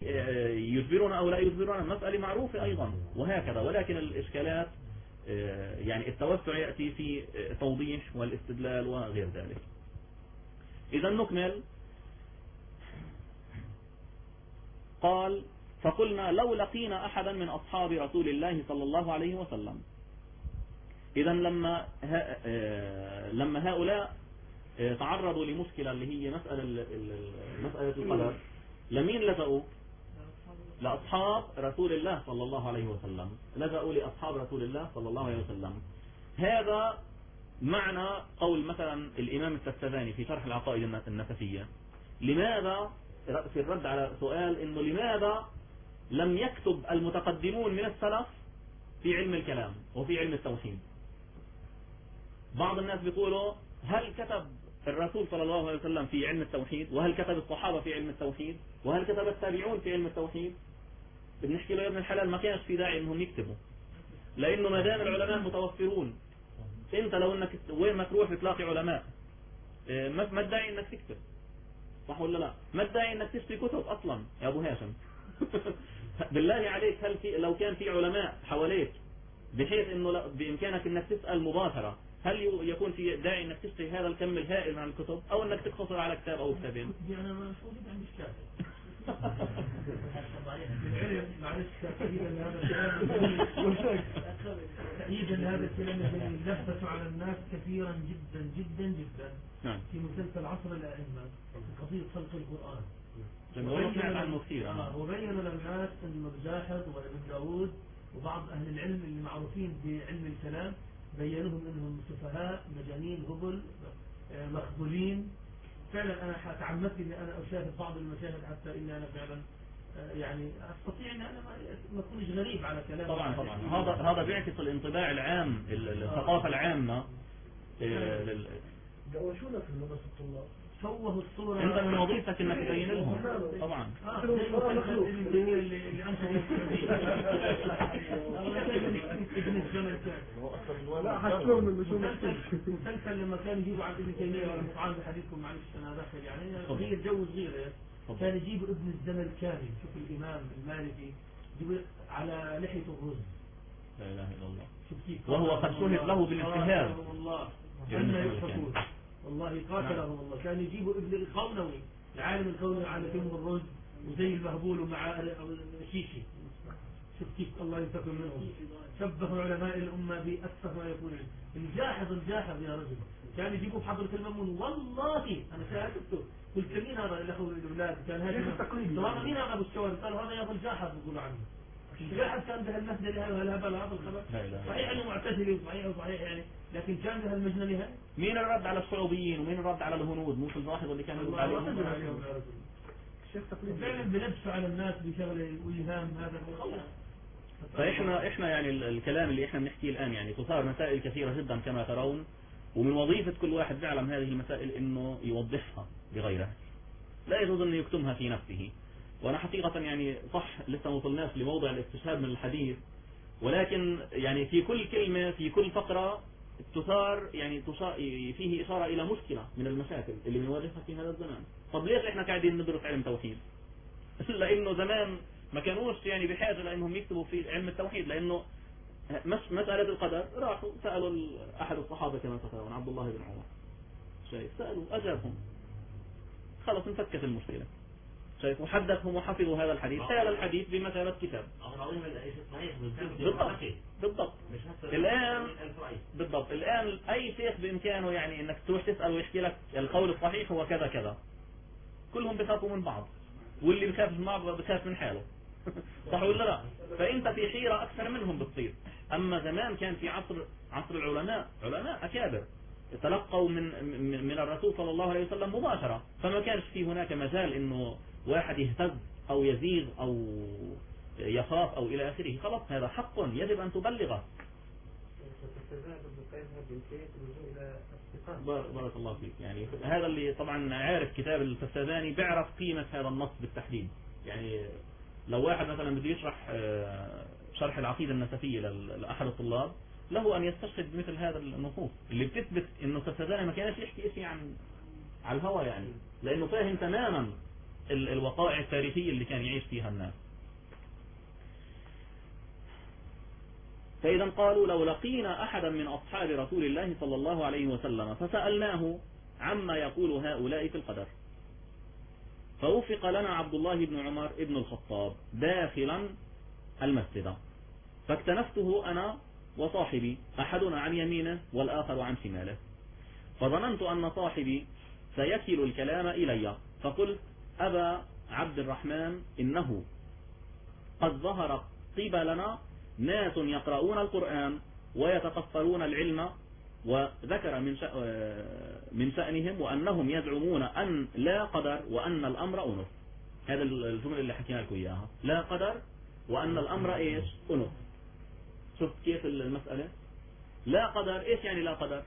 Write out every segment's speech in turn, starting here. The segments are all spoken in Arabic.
يجبرون أو لا يجبرون المسألة معروفة أيضا وهكذا. ولكن الإشكالات يعني التوسع يأتي في توضيح والاستدلال وغير ذلك. إذا نكمل. قال فقلنا لو لقينا أحدا من أصحاب رسول الله صلى الله عليه وسلم. إذا لما هؤلاء تعرضوا لمشكلة اللي هي مسألة القدر، لمين لجأوا؟ لأصحاب رسول الله صلى الله عليه وسلم، لجأوا لأصحاب رسول الله صلى الله عليه وسلم. هذا معنى قول مثلا الإمام التستذاني في شرح العقائد النسفية، لماذا في الرد على سؤال إنه لماذا لم يكتب المتقدمون من السلف في علم الكلام وفي علم التوحيد؟ بعض الناس بيقولوا هل كتب الرسول صلى الله عليه وسلم في علم التوحيد؟ وهل كتب الصحابة في علم التوحيد؟ وهل كتب التابعون في علم التوحيد؟ بنحكي له يا ابن الحلال ما كانش في داعي انهم يكتبوا، لانه ما دام العلماء متوفرون، انت لو انك وين ما تروح بتلاقي علماء، ما الداعي انك تكتب، صح ولا لا؟ ما الداعي انك تشتري كتب اصلا يا ابو هاشم؟ بالله عليك، هل لو كان في علماء حواليك بحيث انه بامكانك انك تسأل مباشرة، هل يكون في داعي انك تشتري هذا الكم الهائل من الكتب، او انك تقتصر على كتاب او كتابين؟ انا مش موجود عند الشافعي. معلش تأييدا لهذا الكلام تأييدا لهذا الكلام الذي لفت على الناس كثيرا جدا جدا جدا في مسلسل عصر الأئمة في قضية خلق القرآن. وبين للناس أن الجاحظ وابن داود وبعض أهل العلم اللي معروفين بعلم الكلام بينوهم أنهم سفهاء مجانين هبل مخذولين. فعلا أنا تعمدت أني أنا أشاهد بعض المشاهد حتى إني أنا فعلا يعني أستطيع أن أنا ما أكونش غريب على كلام. طبعا هذا بيعكس الانطباع العام، الثقافة العامة. دوشونا في مدرسة الطلاب، شوهوا الصورة. انت من وظيفتك انك تبين لهم. طبعا اللي انت ابن الزمن مسلسل لما كان يجيبوا عن ابن تيمية ولا مطعم بحديثكم، معلش انا داخل يعني هي الجو صغيرة، كان يجيبوا ابن الزمن الكامل. شوف الامام المالكي يجيبوا على لحية الرز، لا اله الا الله، وهو قد شهد له بالاجتهاد. والله كنا يضحكون، والله قاتلهم الله. كان يجيبوا ابن القونوي، العالم القونوي على فيلم الرز وزي المهبول ومع شيشي. شوف كيف الله ينتقم منهم. شبهوا علماء الأمة بأسفه ما يكون. الجاحظ يا رجل كان يجيبوا بحضرة المأمون. والله أنا شاهدته، قلت مين هذا الأخوة الأولاد؟ كان هذا مين هذا أبو الشوارع؟ قال هذا يا أبو الجاحظ بيقولوا عنه. الجاحظ كان بهالمهدل هذا الخبر صحيح انه معتزلي وصحيح يعني، لكن كان بهالمجنة. مين الرد على الصعوبيين ومين الرد على الهنود؟ مو الواحد اللي كان يرد عليهم. فعلا بلبسوا على الناس بشغله وإيهام هذا خلاص. فاحنا يعني الكلام اللي احنا بنحكيه الان يعني تثار مسائل كثيرة جدا كما ترون، ومن وظيفة كل واحد يعلم هذه المسائل انه يوضحها بغيره، لا يجوز انه يكتمها في نفسه. وانا حقيقة يعني صح لسه ما وصلناش لموضع الاستشهاد من الحديث، ولكن يعني في كل كلمة في كل فقرة تثار يعني فيه إشارة إلى مشكلة من المشاكل اللي بنواجهها في هذا الزمان. طب ليش احنا قاعدين ندرس علم توحيد؟ لأنه زمان ما كانوش يعني بحاجة لأنهم يكتبوا في علم التوحيد، لأنه مسألة القدر راحوا سألوا أحد الصحابة كما ترون عبد الله بن عمر، شايف، سألوا أجابهم، خلص انفكت المشكلة، شايف، وحدثهم وحفظوا هذا الحديث. هذا الحديث بمثابة كتاب. بالضبط. الآن أي شيخ بإمكانه يعني إنك تروح تسأل ويحكي لك القول الصحيح هو كذا كذا، كلهم بيخافوا من بعض، واللي بيخاف من بعض بيخاف من حاله. صح ولا لا؟ فأنت في حيرة أكثر منهم بتصير. أما زمان كان في عصر العلماء، علماء أكابر تلقوا من الرسول صلى الله عليه وسلم مباشرة، فما كانش في هناك مجال إنه واحد يهتز أو يزيغ أو يخاف أو إلى آخره. خلاص هذا حق يجب أن تبلغه. بارك الله فيك. يعني هذا اللي طبعا عارف كتاب الفساداني بيعرف قيمة هذا النص بالتحديد. يعني لو واحد مثلا بده يشرح شرح العقيدة النسفية لأحد الطلاب، له أن يستشهد بمثل هذا النصوص اللي بتثبت إنه الفساداني ما كانش يحكي شيء عن الهوى، يعني لأنه فاهم تماما الوقائع التاريخية اللي كان يعيش فيها الناس. فإذا قالوا لو لقينا أحدا من أصحاب رسول الله صلى الله عليه وسلم فسألناه عما يقول هؤلاء في القدر، فوفق لنا عبد الله بن عمر بن الخطاب داخلا المسجد، فاكتنفته أنا وصاحبي، أحدنا عن يمينه والآخر عن شماله، فظننت أن صاحبي سيكل الكلام إلي، فقلت أبا عبد الرحمن إنه قد ظهر قبلنا ناس يقرؤون القرآن ويتقفلون العلم، وذكر من شأنهم وأنهم يزعمون أن لا قدر وأن الأمر أنف. هذا الجملة اللي حكينا لكم إياها، لا قدر وأن الأمر إيش أنف. شفت كيف المسألة؟ لا قدر، إيش يعني لا قدر؟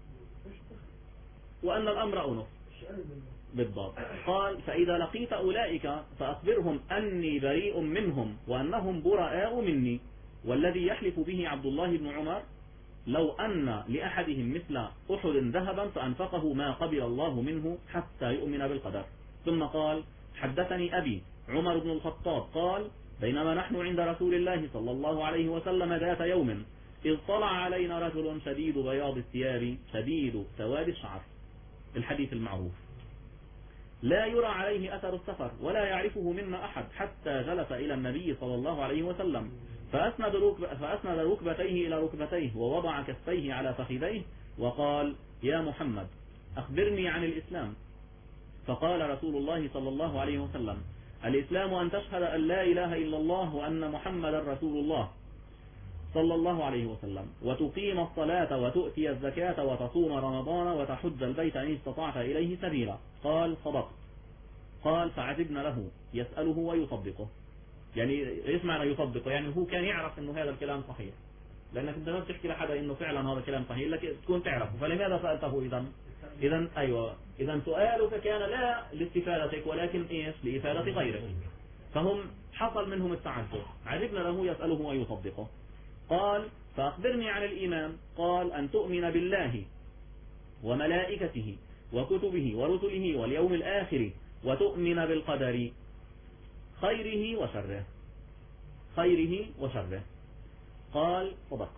وأن الأمر أنف بالضبط. قال فإذا لقيت أولئك فأخبرهم أني بريء منهم وأنهم براء مني، والذي يحلف به عبد الله بن عمر لو أن لأحدهم مثل أحد ذهبا فأنفقه ما قبل الله منه حتى يؤمن بالقدر. ثم قال حدثني أبي عمر بن الخطاب قال بينما نحن عند رسول الله صلى الله عليه وسلم ذات يوم إذ طلع علينا رجل شديد بياض الثياب شديد سواد الشعر، الحديث المعروف، لا يرى عليه أثر السفر ولا يعرفه منا أحد، حتى جلس إلى النبي صلى الله عليه وسلم فأسند ركبتيه إلى ركبتيه ووضع كفيه على فخذيه وقال يا محمد أخبرني عن الإسلام. فقال رسول الله صلى الله عليه وسلم الإسلام أن تشهد أن لا إله إلا الله وأن محمد رسول الله صلى الله عليه وسلم، وتقيم الصلاة وتؤتي الزكاة وتصوم رمضان وتحج البيت إن استطعت إليه سبيلا. قال صدقت. قال فعجبنا له يسأله ويصدقه. يعني ايش معنى يصدقه؟ يعني هو كان يعرف انه هذا الكلام صحيح، لانك انت ما بتحكي لحدا انه فعلا هذا الكلام صحيح لك تكون تعرفه، فلماذا سألته؟ اذا ايوه، اذا سؤالك كان لا لاستفادتك ولكن ايش؟ لإفادة غيرك. فهم حصل منهم التعجب، عجبنا له يسأله ويصدقه. قال فأخبرني عن الإيمان. قال أن تؤمن بالله وملائكته وكتبه ورسله واليوم الآخر وتؤمن بالقدر خيره وشره. خيره وشره. قال صدق.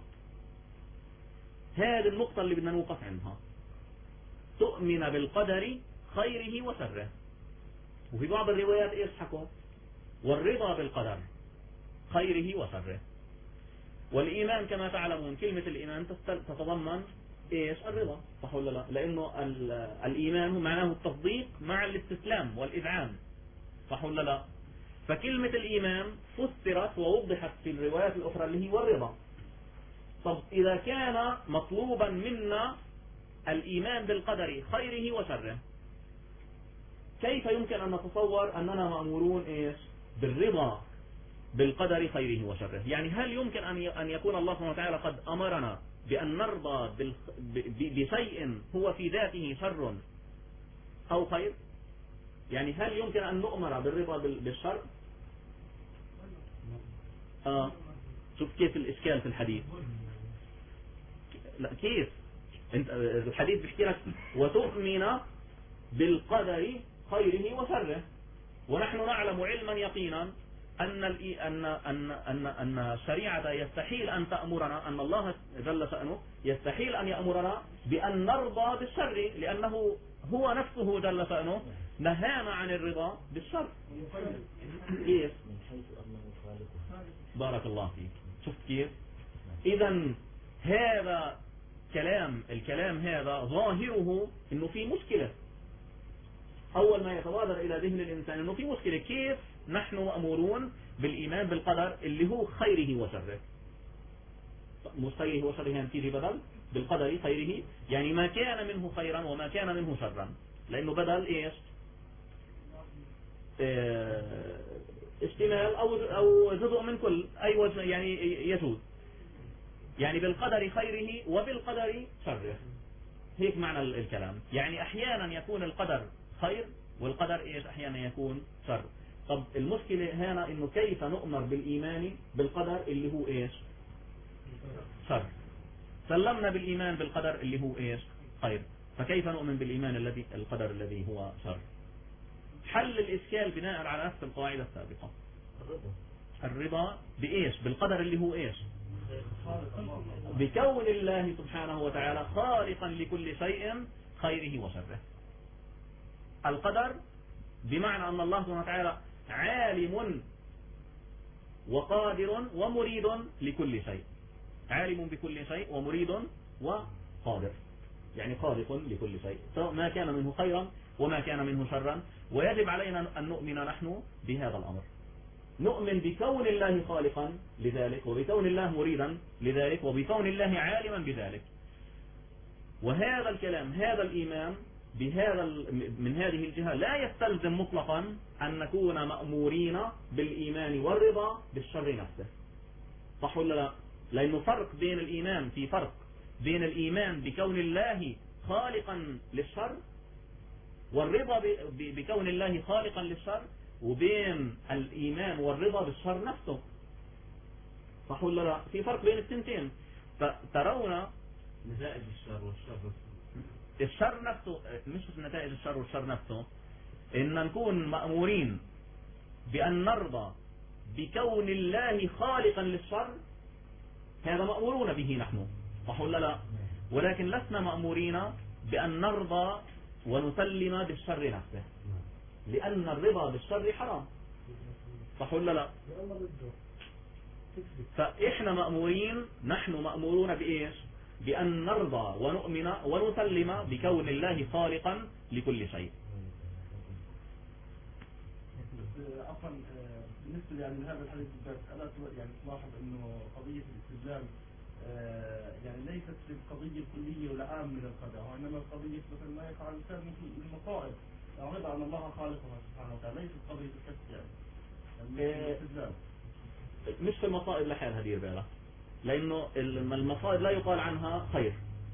هذه النقطة اللي بدنا نوقف عندها، تؤمن بالقدر خيره وشره. وفي بعض الروايات ايش حكوا؟ والرضا بالقدر خيره وشره. والإيمان كما تعلمون كلمة الإيمان تتضمن ايش؟ الرضا، صح ولا لا؟ لأنه الإيمان معناه التصديق مع الاستسلام والإذعان، صح ولا لا؟ فكلمة الإيمان فسرت ووضحت في الروايات الأخرى اللي هي والرضا. طب إذا كان مطلوبا منا الإيمان بالقدر خيره وشره، كيف يمكن أن نتصور أننا مأمورون إيش؟ بالرضا بالقدر خيره وشره؟ يعني هل يمكن أن يكون الله سبحانه وتعالى قد أمرنا بأن نرضى بشيء هو في ذاته شر أو خير؟ يعني هل يمكن أن نؤمر بالرضا بالشر؟ شوف كيف الإشكال في الحديث. لا كيف انت الحديث بيحكي لك وتؤمن بالقدر خيره وشره، ونحن نعلم علما يقينا أن الشريعة يستحيل أن تأمرنا، أن الله جل شأنه يستحيل أن يأمرنا بأن نرضى بالشر، لأنه هو نفسه جل شأنه نهانا عن الرضا بالشر. كيف؟ من حيث أنه خالق. بارك الله فيك. شفت كيف؟ إذا هذا الكلام هذا ظاهره إنه في مشكلة. أول ما يتبادر إلى ذهن الإنسان إنه في مشكلة، كيف نحن مأمورون بالإيمان بالقدر اللي هو خيره وشره؟ مش خيره وشره يعني تيجي بدل بالقدر خيره، يعني ما كان منه خيرا وما كان منه شرا، لأنه بدل إيش؟ اشتمال أو جزء من كل أي وجه يعني يجوز، يعني بالقدر خيره وبالقدر شره. هيك معنى الكلام. يعني أحيانا يكون القدر خير والقدر إيش؟ أحيانا يكون شر. طب المشكلة هنا إنه كيف نؤمر بالإيمان بالقدر اللي هو إيش؟ شر. سلمنا بالإيمان بالقدر اللي هو إيش؟ خير. فكيف نؤمن بالإيمان القدر الذي هو شر؟ حل الإشكال بناء على نفس القواعد السابقة. الرضا بإيش؟ بالقدر اللي هو إيش؟ بكون الله سبحانه وتعالى خالقا لكل شيء خيره وشره. القدر بمعنى أن الله سبحانه وتعالى عالم وقادر ومريد لكل شيء، عالم بكل شيء ومريد وقادر، يعني خالق لكل شيء، سواء ما كان منه خيرا وما كان منه شرا. ويجب علينا أن نؤمن نحن بهذا الأمر، نؤمن بكون الله خالقا لذلك، وبكون الله مريدا لذلك، وبكون الله عالما بذلك. وهذا الكلام، هذا الإيمان بهذا من هذه الجهة لا يستلزم مطلقا أن نكون مأمورين بالإيمان والرضا بالشر نفسه، صح ولا لا؟ لأنه فرق بين الإيمان، في فرق بين الإيمان بكون الله خالقا للشر والرضا بكون الله خالقا للشر، وبين الإيمان والرضا بالشر نفسه، صح ولا لا؟ في فرق بين الثنتين. فترون نتائج الشر والشر، الشر نفسه مش نتائج الشر والشر نفسه، إن نكون مأمورين بأن نرضى بكون الله خالقا للشر، هذا مأمورون به نحن، صح ولا لا؟ ولكن لسنا مأمورين بأن نرضى ونسلم بالشر نفسه، لأن الرضا بالشر حرام، صح ولا لا؟ فإحنا مأمورين، نحن مأمورون بإيش؟ بأن نرضى ونؤمن ونسلم بكون الله خالقا لكل شيء. عفوا، بالنسبة يعني لهذا الحديث ألا يعني تلاحظ إنه قضية الاستدلال يعني ليست في القضية الكلية والعام من القدر، وإنما القضية مثل ما يقع الإنسان في المصائب، يعرض أن الله خالقها سبحانه وتعالى، ليست قضية الكسب يعني الاستدلال. مش في المصائب لحالها دير بالك، لأنه المصائب لا يقال عنها خير،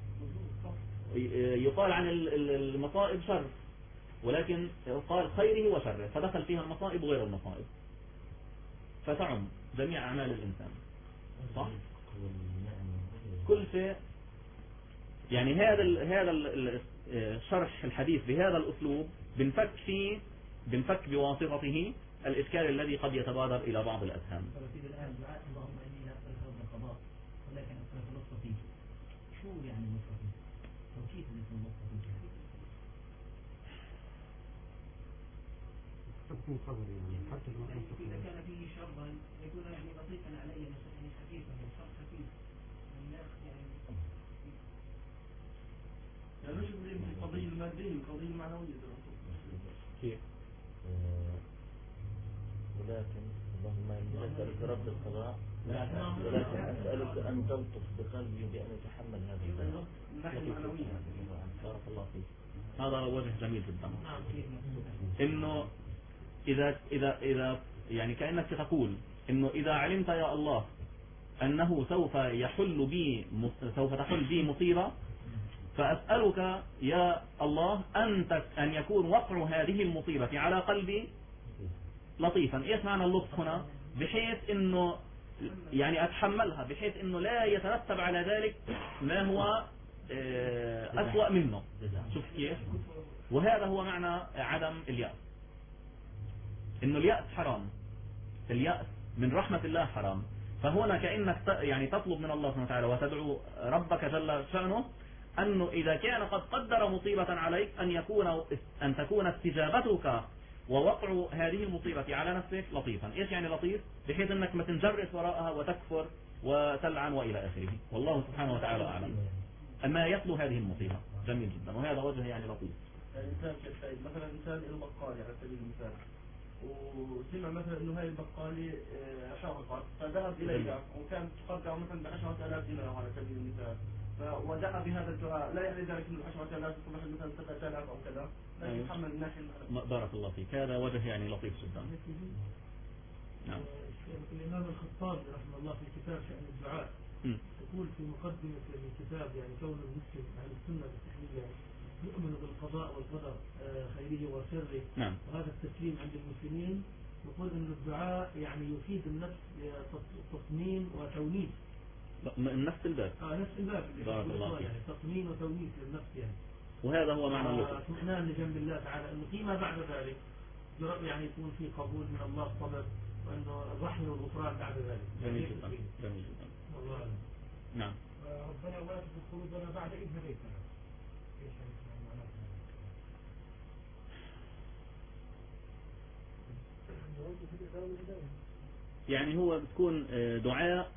يقال عن المصائب شر، ولكن يقال خيره وشره، فدخل فيها المصائب وغير المصائب، فتعم جميع أعمال الإنسان، صح؟ كل شيء. يعني هذا شرح الحديث بهذا الأسلوب بنفك بواسطته الإشكال الذي قد يتبادر إلى بعض الأذهان. ولكن النص فيه شو يعني النص فيه؟ توكيد النص فيه تكون خبر يعني حتى لو إذا كان فيه شرا يكون يعني لطيفا علي يعني خفيفا، شر خفيف الناس يعني مش القضية المادية، القضية المعنوية كيف؟ ولكن اللهم إني أسألك رب القضاء، ولكن أسألك أن تلطف بقلبي بأن يتحمل هذا البلاء. بارك الله فيك. هذا وجه جميل جدا، إنه إذا يعني كأنك تقول إنه إذا علمت يا الله أنه سوف تحل بي مصيبة، فأسألك يا الله أن يكون وقع هذه المصيبة على قلبي لطيفا. إيش معنى اللطف هنا؟ بحيث إنه يعني أتحملها، بحيث إنه لا يترتب على ذلك ما هو أسوأ منه. شوف كيف؟ وهذا هو معنى عدم اليأس، إنه اليأس حرام، اليأس من رحمة الله حرام. فهنا كأنك يعني تطلب من الله سبحانه وتعالى وتدعو ربك جل شأنه أنه إذا كان قد قدر مصيبة عليك أن تكون استجابتك ووقع هذه المصيبة على نفسك لطيفا. إيش يعني لطيف؟ بحيث أنك ما تنجرس وراءها وتكفر وتلعن وإلى آخره. والله سبحانه وتعالى أعلم. أما يتلو هذه المصيبة جميل جدا، وهذا وجه يعني لطيف. الإنسان كالسيد مثلا إنسان إلى بقالي على سبيل المثال، وسمع مثلا إنه هاي البقالة شرقت، فذهب إليها وكانت تقدر مثلا ب10,000 دينار على سبيل المثال، ودعا بهذا الدعاء، لا يعني ذلك إنه 10,000 تصبح مثلا 7,000 أو كذا، لا يتحمل من ناحية. بارك الله فيك، هذا وجه يعني لطيف جدا. نعم. الإمام الخطابي رحمه الله في كتاب شأن الدعاء يقول في مقدمة الكتاب يعني كون المسلم أهل السنة بالتحليل يؤمن بالقضاء والقدر خيره وشره. نعم. وهذا التسليم عند المسلمين، يقول أن الدعاء يعني يفيد النفس تصميم وتونيس. نفس الباب. نفس الباب. بارك الله فيك. يعني تصميم وتونيس للنفس يعني. وهذا هو معنى اللطف. اطمئنان لجنب الله تعالى، أنه فيما بعد ذلك يعني يكون في قبول من الله الصبر وأنه الرحمة والغفران بعد ذلك. جميل جدا جميل جدا. والله أعلم. نعم. ربنا لا تزغ قلوبنا بعد إذ هديتنا. ايش معناتها؟ يعني هو بتكون دعاء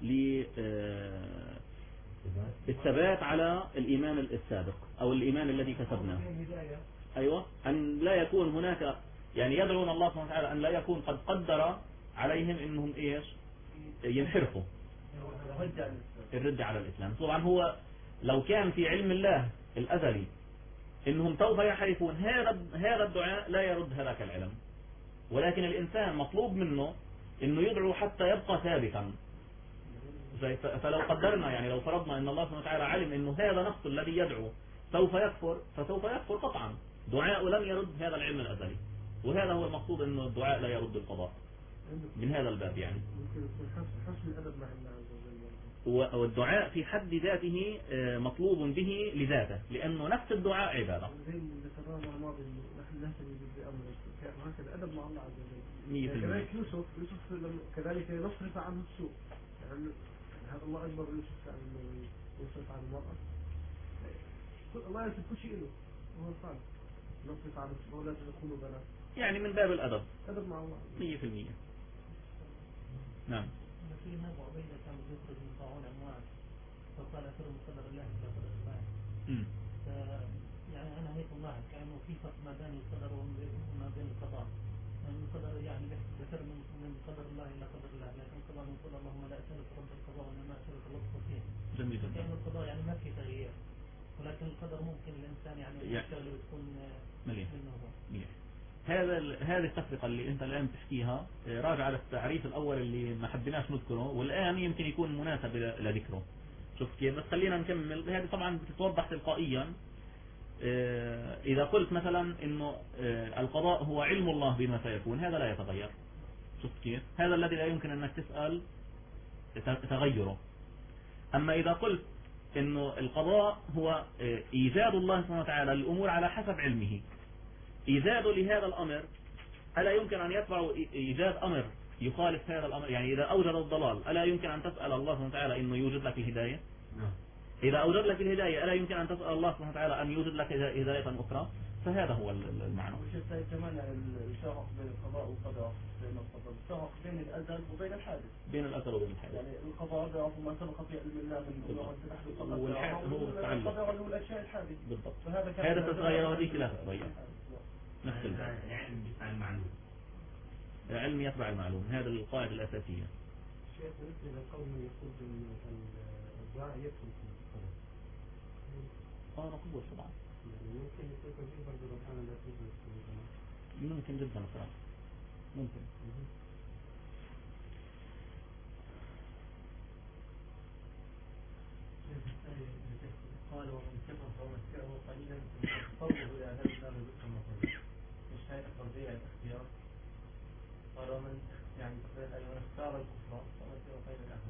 للثبات على الإيمان السابق أو الإيمان الذي كسبناه. أيوة، أن لا يكون هناك، يعني يدعون الله سبحانه وتعالى أن لا يكون قد قدر عليهم إنهم إيش ينحرفوا الرد على الإسلام. طبعا هو لو كان في علم الله الأزلي إنهم سوف يحرفون، هذا الدعاء لا يرد هذاك العلم، ولكن الإنسان مطلوب منه إنه يدعو حتى يبقى ثابتا. فلو قدرنا، يعني لو فرضنا إن الله سبحانه وتعالى علم إنه هذا نفسه الذي يدعو سوف يكفر، فسوف يكفر قطعا. دعاء لم يرد هذا العلم الأزلي، وهذا هو المقصود، إنه الدعاء لا يرد القضاء من هذا الباب. يعني ممكن يكون حسن الأدب مع الله عز وجل. والدعاء في حد ذاته مطلوب به لذاته، لأنه نفس الدعاء عبادة. زي اللي ذكرناه الماضي إنه نحن نهتدي بأمر هكذا الأدب مع الله عز وجل. 100%. كذلك يوسف كذلك نصرف عنه السوء، يعني هذا الله أجبر يوسف عن إنه يصرف عن المرأة. الله يصرف كل شيء له وهو صالح. نصرف عن السوء ولا تكونوا بنات. يعني من باب الأدب أدب مع الله 100%. نعم. في أبو عبيدة كان يخرج من طاعون أموال، فقال أثر من قدر الله إلى قدر الله. يعني أنا هيك الله كأنه في فرق ما بين القدر وما بين القضاء. يعني القدر يعني ذكر من قدر الله إلى قدر الله، لكن القضاء نقول اللهم لا أسألك رب القضاء وإنما أسألك اللطف فيه. جميل جدا. كأن القضاء يعني ما في تغيير، ولكن القدر ممكن الإنسان يعني يشتغل وتكون مليح. هذه التفرقة اللي انت الآن تحكيها راجع على التعريف الأول اللي ما حبيناش نذكره، والآن يمكن يكون مناسب لذكره. شوف كيف؟ بس خلينا نكمل. هذه طبعا بتتوضح تلقائيا إذا قلت مثلا إنه القضاء هو علم الله بما سيكون، هذا لا يتغير. شوف كيف؟ هذا الذي لا يمكن أنك تسأل تغيره. أما إذا قلت إنه القضاء هو إيجاد الله سبحانه وتعالى الأمور على حسب علمه، إيجاد لهذا الأمر ألا يمكن أن يتبع إيجاد أمر يخالف هذا الأمر؟ يعني إذا أوجد الضلال ألا يمكن أن تسأل الله سبحانه وتعالى إنه يوجد لك الهداية؟ إذا أوجد لك الهداية ألا يمكن أن تسأل الله سبحانه وتعالى أن يوجد لك هداية أخرى؟ فهذا هو المعنى. وشفت كمان الشرح بين القضاء والقدر، بين القدر الشرح بين الأزل وبين الحادث. بين الأزل وبين الحادث. يعني القضاء بيعرف ما سبق في علم الله من والحادث هو متعلق. القدر اللي هو الأشياء الحادثة. بالضبط. هذا تتغير وهذيك لا تتغير. نفس الباب. العلم يتبع المعلوم. العلم يتبع المعلوم، هذا القاعدة الأساسية. شيخ مثل القول من يقول الدعاء يدخل في القدر. نقول طبعا. ممكن يكون في برضه ربنا لا تزغ قلوبنا. ممكن جدا صراحة. ممكن. قال ومن كفر فمتعه قليلا فاضطره الى عذاب النار بئس المصير. مش هاي التربية الاختيار؟ قال ومن يعني من اختار الكفر فمتعه خير الاخر.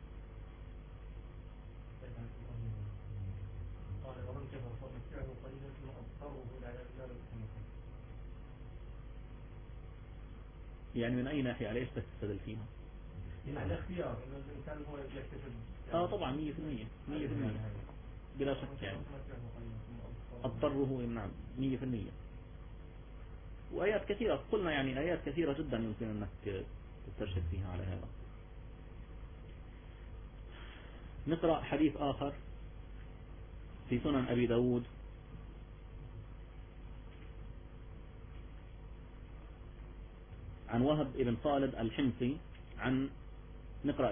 قال ومن كفر فمتعه قليلا ثم اضطره الى عذاب النار بئس المصير. يعني من أي ناحية على إيش تستدل فيها؟ يعني الاختيار انه الانسان هو يكتسب. طبعا 100% بلا شك. يعني اضطره، نعم 100%. وآيات كثيرة قلنا، يعني آيات كثيرة جدا يمكن أنك تسترشد فيها على هذا. نقرأ حديث آخر في سنن أبي داود عن وهب بن خالد الحمصي. نقرأ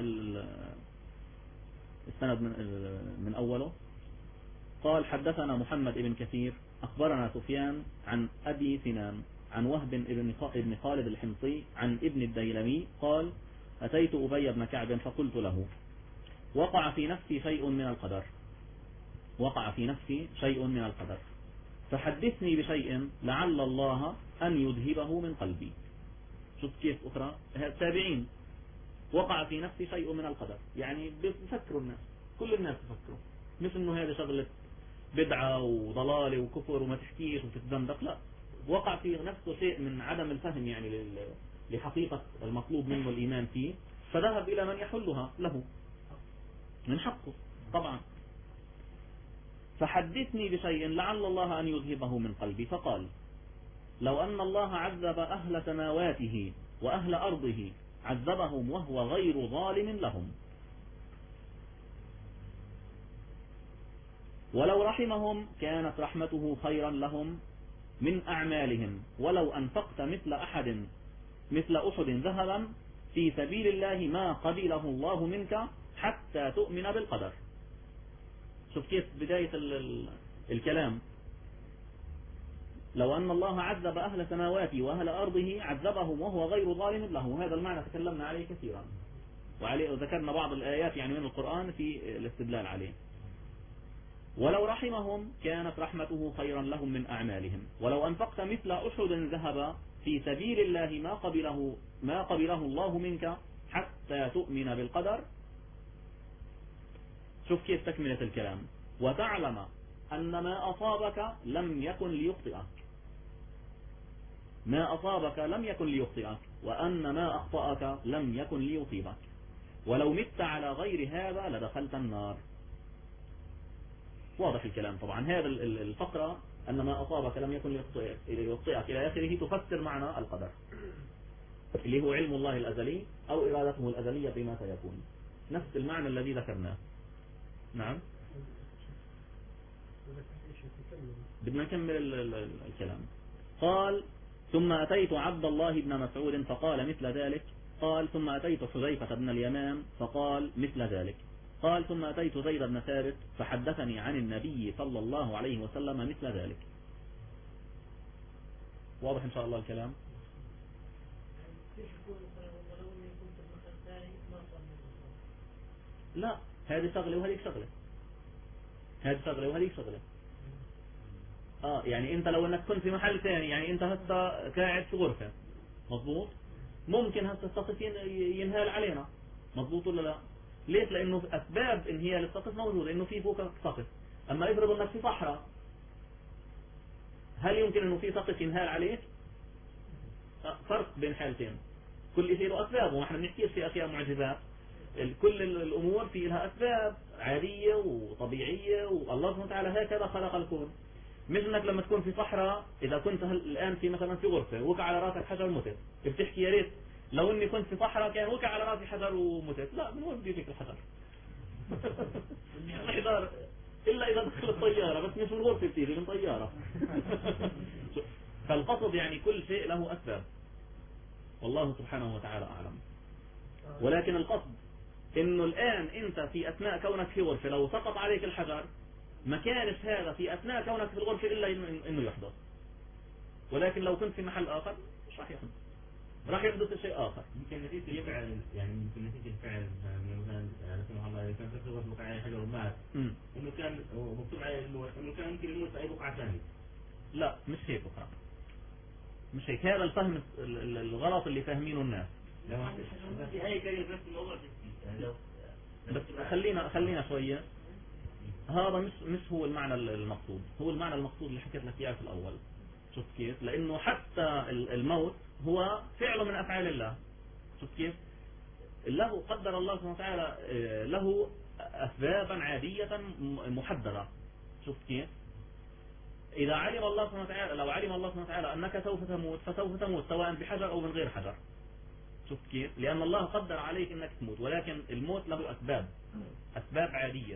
السند من أوله. قال حدثنا محمد بن كثير أخبرنا سفيان عن أبي سنان عن وهب بن خالد الحمصي عن ابن الديلمي قال أتيت أبي بن كعب فقلت له وقع في نفسي شيء من القدر فحدثني بشيء لعل الله أن يذهبه من قلبي. شوف كيف أخرى التابعين، وقع في نفسي شيء من القدر، يعني بفكروا الناس، كل الناس بفكروا، مش انه هذا شغلة بدعة وضلالة وكفر وما تحكيش وتتزندق، لا، وقع في نفسه شيء من عدم الفهم يعني لحقيقة المطلوب منه الإيمان فيه، فذهب إلى من يحلها له من حقه طبعا. فحدثني بشيء لعل الله أن يذهبه من قلبي. فقال لو أن الله عذب أهل سماواته وأهل أرضه عذبهم وهو غير ظالم لهم، ولو رحمهم كانت رحمته خيرا لهم من أعمالهم، ولو أنفقت مثل أحد ذهبا في سبيل الله ما قبله الله منك حتى تؤمن بالقدر. شوف كيف بداية الكلام. لو أن الله عذب أهل سماواته وأهل أرضه عذبهم وهو غير ظالم له، هذا المعنى تكلمنا عليه كثيرا وذكرنا بعض الآيات يعني من القرآن في الاستدلال عليه. ولو رحمهم كانت رحمته خيرا لهم من أعمالهم، ولو أنفقت مثل أحد ذهب في سبيل الله ما قبله الله منك حتى تؤمن بالقدر. شوف كيف تكملة الكلام. وتعلم أن ما أصابك لم يكن ليخطئك، ما أصابك لم يكن ليخطئك، وأن ما أخطأك لم يكن ليصيبك، ولو مت على غير هذا لدخلت النار. واضح الكلام طبعا. هذا الفقرة أن ما أصابك لم يكن ليخطئك إلى آخره تفسر معنى القدر اللي هو علم الله الأزلي أو إرادته الأزلية بما سيكون، نفس المعنى الذي ذكرناه. نعم بدنا نكمل الكلام. قال ثم أتيت عبد الله بن مسعود فقال مثل ذلك. قال ثم أتيت حذيفة بن اليمان فقال مثل ذلك. قال ثم أتيت زيد بن ثابت فحدثني عن النبي صلى الله عليه وسلم مثل ذلك. واضح إن شاء الله الكلام. لا هذه شغلة وهذه شغلة، هذه شغلة وهذه شغلة. يعني انت لو انك كنت في محل ثاني، يعني انت هسه قاعد في غرفة مضبوط، ممكن هسه السقف ينهال علينا مضبوط ولا لا؟ ليش؟ لانه اسباب انهيال السقف موجودة، انه في فوق سقف. اما افرض انك في صحراء، هل يمكن انه في سقف ينهال عليك؟ فرق بين حالتين، كل شيء له اسباب، ونحن بنحكيش في اشياء معجزات. كل الامور في لها اسباب عادية وطبيعية، والله سبحانه وتعالى هكذا خلق الكون. مش انك لما تكون في صحراء، اذا كنت الان في مثلا في غرفة وقع على راسك حجر متت، بتحكي يا ريت لو اني كنت في صحراء كان وقع على راسي حجر ومتت. لا، من وين بيجيك الحجر؟ الحجر الا اذا دخل الطيارة، بس مش من غرفة، بتيجي من طيارة. فالقصد يعني كل شيء له اسباب، والله سبحانه وتعالى اعلم. ولكن القصد انه الان انت في اثناء كونك في غرفة لو سقط عليك الحجر، ما كانش هذا في اثناء كونك في الغرفة الا انه يحدث. ولكن لو كنت في محل اخر مش راح يحدث، راح يحدث شيء اخر. يمكن نتيجة يفعل، يعني يمكن نتيجة الفعل مثلا لا سمح الله اذا كان في غرفة عليه حجر ومات، انه كان مكتوب عليه انه كان يمكن يموت اي بقعة ثانية. لا مش هيك بقى، مش هيك. هذا الفهم الغلط اللي فاهمينه الناس. في اي كلمة نفس الموضوع يعني بس خلينا شوية. هذا مش هو المعنى المقصود. هو المعنى المقصود اللي حكيت لك اياه في الاول. شوف كيف؟ لانه حتى الموت هو فعل من افعال الله. شوف كيف؟ له قدر الله سبحانه وتعالى له اسبابا عادية محددة. شوف كيف؟ اذا علم الله سبحانه وتعالى، لو علم الله سبحانه وتعالى انك سوف تموت فسوف تموت سواء بحجر او من غير حجر. شوف كيف؟ لان الله قدر عليك انك تموت، ولكن الموت له اسباب عادية.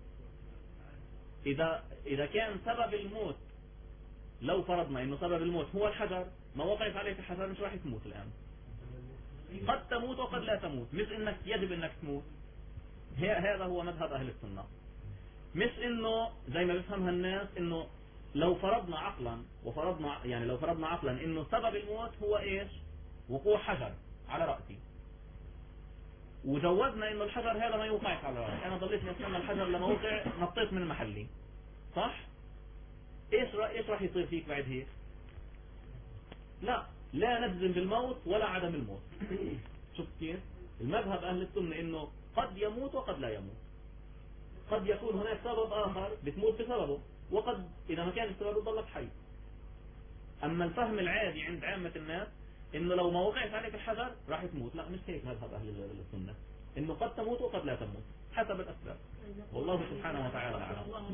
إذا كان سبب الموت، لو فرضنا إنه سبب الموت هو الحجر، ما وقعت عليك الحجر مش راح تموت الآن. قد تموت وقد لا تموت، مش إنك يجب إنك تموت. هذا هو مذهب أهل السنة. مش إنه زي ما بيفهمها الناس إنه لو فرضنا عقلا إنه سبب الموت هو إيش؟ وقوع حجر على رأسي، وجوزنا إنه الحجر هذا ما يوقعش على رأسي، أنا ضليت نستنى الحجر لما وقع نطيت من محلي، صح؟ إيش راح يصير فيك بعد هيك؟ لا نجزم بالموت ولا عدم الموت. شوف كيف؟ المذهب أهل السنة إنه قد يموت وقد لا يموت، قد يكون هناك سبب آخر بتموت بسببه، وقد إذا ما كان السبب تضلك حي. أما الفهم العادي عند عامة الناس إنه لو ما وقعت عليك الحجر راح تموت. لا، مش هيك مذهب أهل السنة، إنه قد تموت وقد لا تموت حسب الأسباب، والله سبحانه وتعالى أعلم.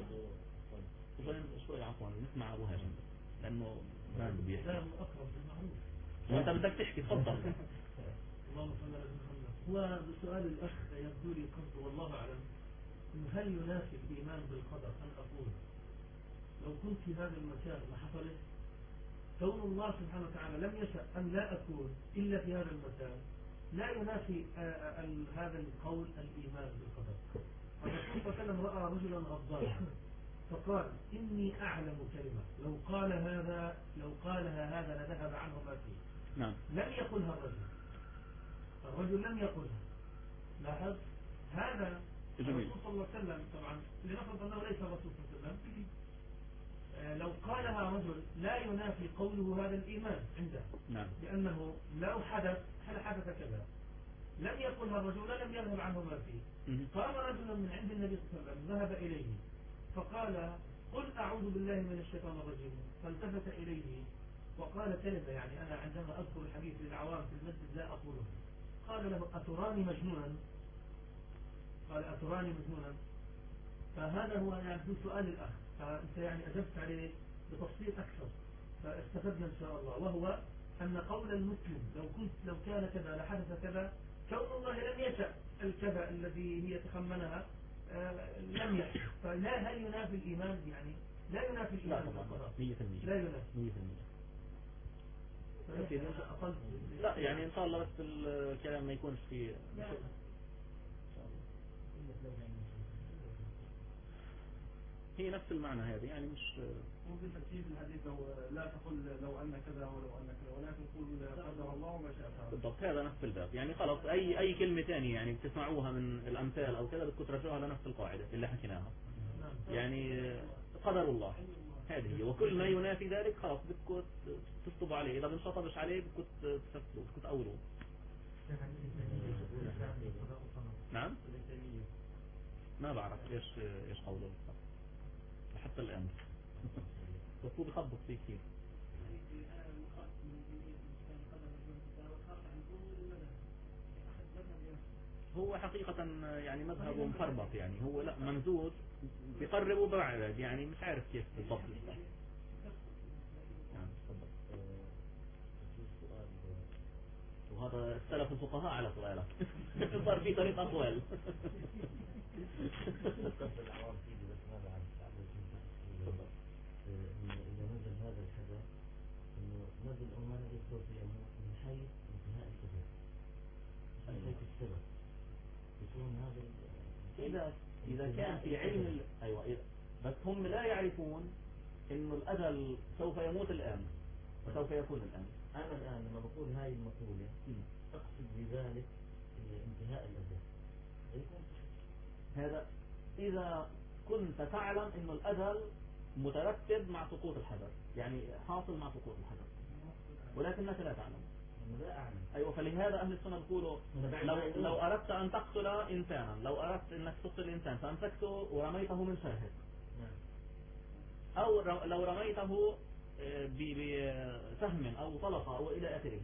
شوي عفوا نسمع أبو هاشم لأنه ما بده يحكي. وأنت بدك تحكي، تفضل. اللهم صل على محمد. هو بسؤال الأخ يبدو لي قصده والله أعلم إنه هل ينافي الإيمان بالقدر أن أقول لو كنت في هذا المكان ما حصلت، كون الله سبحانه وتعالى لم يشأ أن لا أكون إلا في هذا المكان لا ينافي هذا القول الإيمان بالقدر. الرسول صلى الله عليه وسلم رأى رجلا غضبانا فقال إني أعلم كلمة لو قالها هذا لذهب عنه ما فيه. نعم. لم يقلها الرجل لم يقلها. لاحظ هذا الرسول صلى الله عليه وسلم. طبعا لنفرض أنه ليس الرسول صلى الله عليه وسلم، لو قالها رجل لا ينافي قوله هذا الإيمان عنده. نعم. لأنه لو حدث كذا لم يقلها الرجل لم يذهب عنه ما فيه. قام رجل من عند النبي صلى الله عليه وسلم ذهب إليه فقال قل أعوذ بالله من الشيطان الرجيم، فالتفت إليه وقال كلمة يعني أنا عندما أذكر الحديث للعوام في المسجد لا أقوله. قال له أتراني مجنونا؟ قال أتراني مجنونا؟ فهذا هو يعني سؤال الأخ، فأنت يعني أجبت عليه بتفصيل أكثر فاستفدنا إن شاء الله، وهو أن قول المسلم لو كان كذا لحدث كذا، كون الله لم يشأ الكذا الذي هي تخمنها لم يحدث. فلا هل ينافي الإيمان يعني لا ينافي الإيمان بالقدر 100% لا ينافي 100%. لا يعني إن شاء الله بس الكلام ما يكونش فيه هي نفس المعنى هذا يعني مش ممكن تفسير الحديث لو لا تقل لو أن كذا ولو أن كذا، ولكن قل قدر الله وما شاء فعل. بالضبط، هذا نفس الباب يعني. خلاص أي كلمة ثانية يعني بتسمعوها من الأمثال أو كذا بدكم ترجعوها لنفس القاعدة اللي حكيناها يعني قدر الله هذه هي، وكل ما ينافي ذلك خلاص بدكم تسطبوا عليه، إذا ما انشطبش عليه بدكم تفسروه، بدكم تأولوه. نعم ما بعرف ايش قوله حتى الآن بس هو بيخبط فيه كثير. هو حقيقة يعني مذهبه مفربط يعني، هو لا ممزوج بيقرب وبعد يعني مش عارف كيف بالضبط. وهذا اختلف الفقهاء على سؤالك صار في طريق أقوال. إذا نزل هذا الحدث إنه نزل أمانة يذكر في من حيث انتهاء السبب، من حيث السبب يكون هذا إذا كان في علم أيوة بس هم لا يعرفون إنه الأجل سوف يموت الآن وسوف يكون الآن. أنا الآن لما بقول هاي المقولة أقصد بذلك انتهاء الأجل يكون هذا إذا كنت تعلم إنه الأجل مترتب مع سقوط الحجر، يعني حاصل مع سقوط الحجر، ولكنك لا تعلم. لا أعلم. أيوة، فلهذا أهل السنة يقولوا لو أردت أن تقتل إنسانا، لو أردت أنك تقتل إنسان فأمسكته ورميته من شاهد، أو لو رميته بسهم أو طلقة أو إلى آخره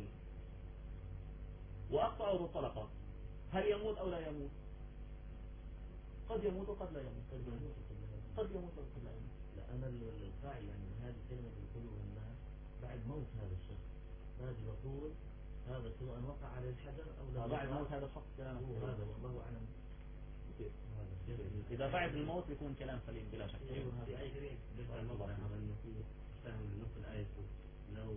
وأقطعه بالطلقة، هل يموت أو لا يموت؟ قد يموت وقد لا يموت. قد يموت وقد لا يموت. لا أنا الفاعل يعني هذه الكلمة اللي يقولوا أنها بعد موت هذا الشخص، لازم يقول هذا سواء وقع على الحجر أو لا. بعد موت هذا الشخص كلام هذا والله أعلم. إذا بعد الموت يكون كلام سليم بلا شك. في أي شيء بالنسبة للموضوع هذا إنه في فهم نص الآية لو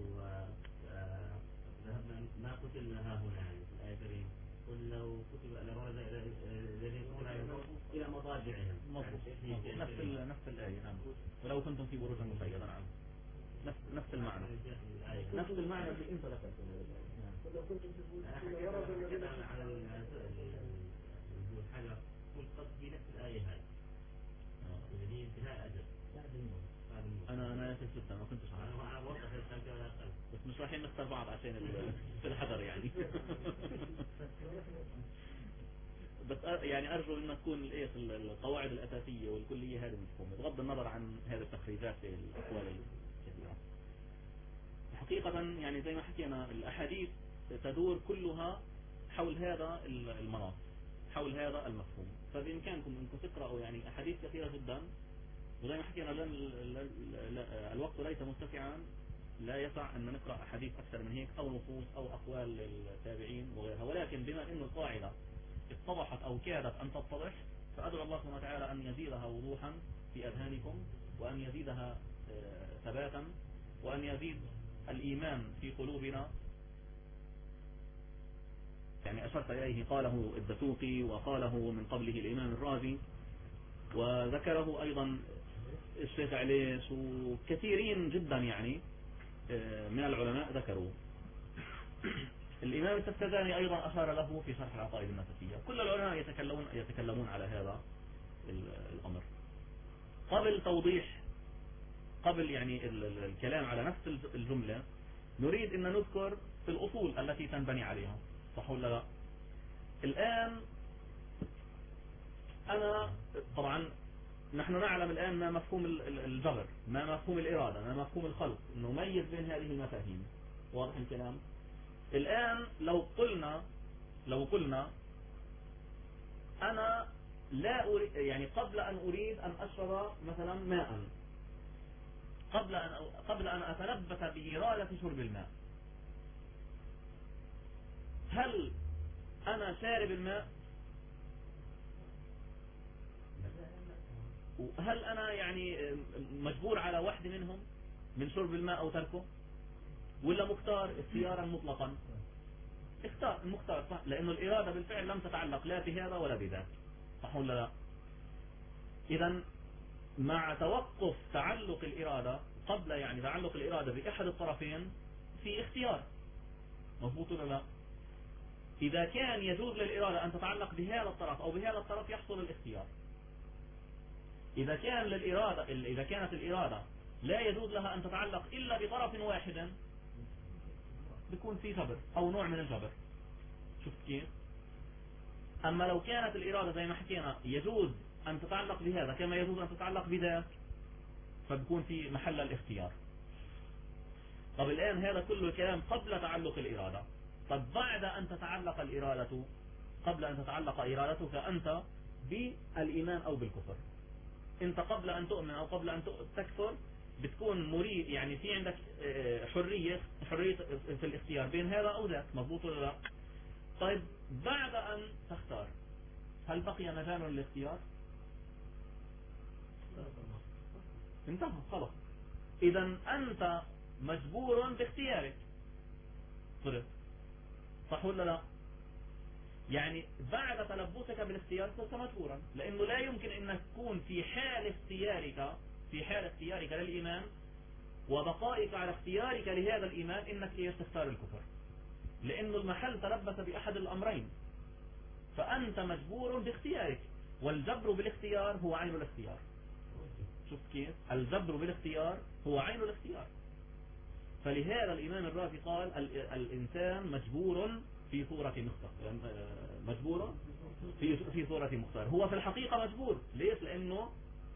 ذهبنا ما قتلنا ها هنا يعني في الآية الكريمة قل لو كتب لورد الذين كتبوا إلى مضاجعهم. نفس الآية نعم. ولو كنتم في بروج مشيدة نعم. نفس المعنى. نفس المعنى اللي أنت ذكرته. لو كنتم في بروج على الحجر قل قد في نفس الآية هاي اللي هي انتهاء أجل بعد الموت. أنا آسف جدا ما كنتش أنا بوضح بس مش رايحين نختار بعض عشان في الحجر يعني. بس يعني أرجو أن تكون القواعد الأساسية والكلية هذه مفهومة بغض النظر عن هذه التخريجات في الأقوال الكثيرة. حقيقة يعني زي ما حكينا الأحاديث تدور كلها حول هذا المناط، حول هذا المفهوم. فبإمكانكم أنكم تقرأوا يعني أحاديث كثيرة جدا، وزي ما حكينا الوقت ليس متسعا، لا يسع أن نقرأ أحاديث أكثر من هيك أو نصوص أو أقوال للتابعين وغيرها، ولكن بما أن القاعدة اتضحت أو كادت أن تتضح، فأدعو الله سبحانه وتعالى أن يزيدها وضوحا في أذهانكم، وأن يزيدها ثباتا، وأن يزيد الإيمان في قلوبنا. يعني أشرت إليه قاله الدسوقي وقاله من قبله الإمام الرازي، وذكره أيضا الشيخ عليش وكثيرين جدا يعني من العلماء ذكروا. الإمام السفتزاني أيضا أشار له في شرح العقائد النسفية. كل العلماء يتكلمون على هذا الأمر. قبل يعني الكلام على نفس الجملة، نريد أن نذكر الأصول التي تنبني عليها، صح ولا لا؟ الآن أنا طبعا نحن نعلم الآن ما مفهوم الجبر، ما مفهوم الإرادة، ما مفهوم الخلق، نميز بين هذه المفاهيم. واضح الكلام؟ الآن لو قلنا أنا لا أريد، يعني قبل أن أريد أن أشرب مثلا ماء، قبل أن أتلبس بإرادة شرب الماء، هل أنا شارب الماء؟ هل أنا يعني مجبور على واحد منهم من شرب الماء أو تركه، ولا مختار اختيارا مطلقا؟ مختار صح، لأنه الإرادة بالفعل لم تتعلق لا بهذا ولا بذاك، صح ولا لا؟ إذا مع توقف تعلق الإرادة، قبل يعني تعلق الإرادة بأحد الطرفين في اختيار، مضبوط ولا لا؟ إذا كان يجوز للإرادة أن تتعلق بهذا الطرف أو بهذا الطرف يحصل الاختيار. إذا كانت الإرادة لا يجوز لها أن تتعلق إلا بطرف واحد، بيكون في جبر أو نوع من الجبر. شفت كيف؟ أما لو كانت الإرادة زي ما حكينا يجوز أن تتعلق بهذا كما يجوز أن تتعلق بذاك، فبيكون في محل الاختيار. طب الآن هذا كله الكلام قبل تعلق الإرادة. طب بعد أن تتعلق الإرادة، قبل أن تتعلق إرادتك أنت بالإيمان أو بالكفر، أنت قبل أن تؤمن أو قبل أن تكفر بتكون مريد، يعني في عندك حرية في الاختيار بين هذا أو ذاك، مضبوط ولا لا؟ طيب بعد أن تختار، هل بقي مجال للاختيار؟ انتهى خلاص. إذا أنت مجبور باختيارك، صح ولا لا؟ يعني بعد تلبسك بالاختيار صرت مجبورا، لأنه لا يمكن أن تكون في حال اختيارك للإيمان وبقائك على اختيارك لهذا الإيمان إنك تختار الكفر، لأنه المحل تلبس بأحد الأمرين، فأنت مجبور باختيارك، والجبر بالاختيار هو عين الاختيار. شوف كيف؟ الجبر بالاختيار هو عين الاختيار. فلهذا الإمام الرازي قال الإنسان مجبور في صورة مختار، مجبور في صورة مختار. هو في الحقيقة مجبور، ليش؟ لأنه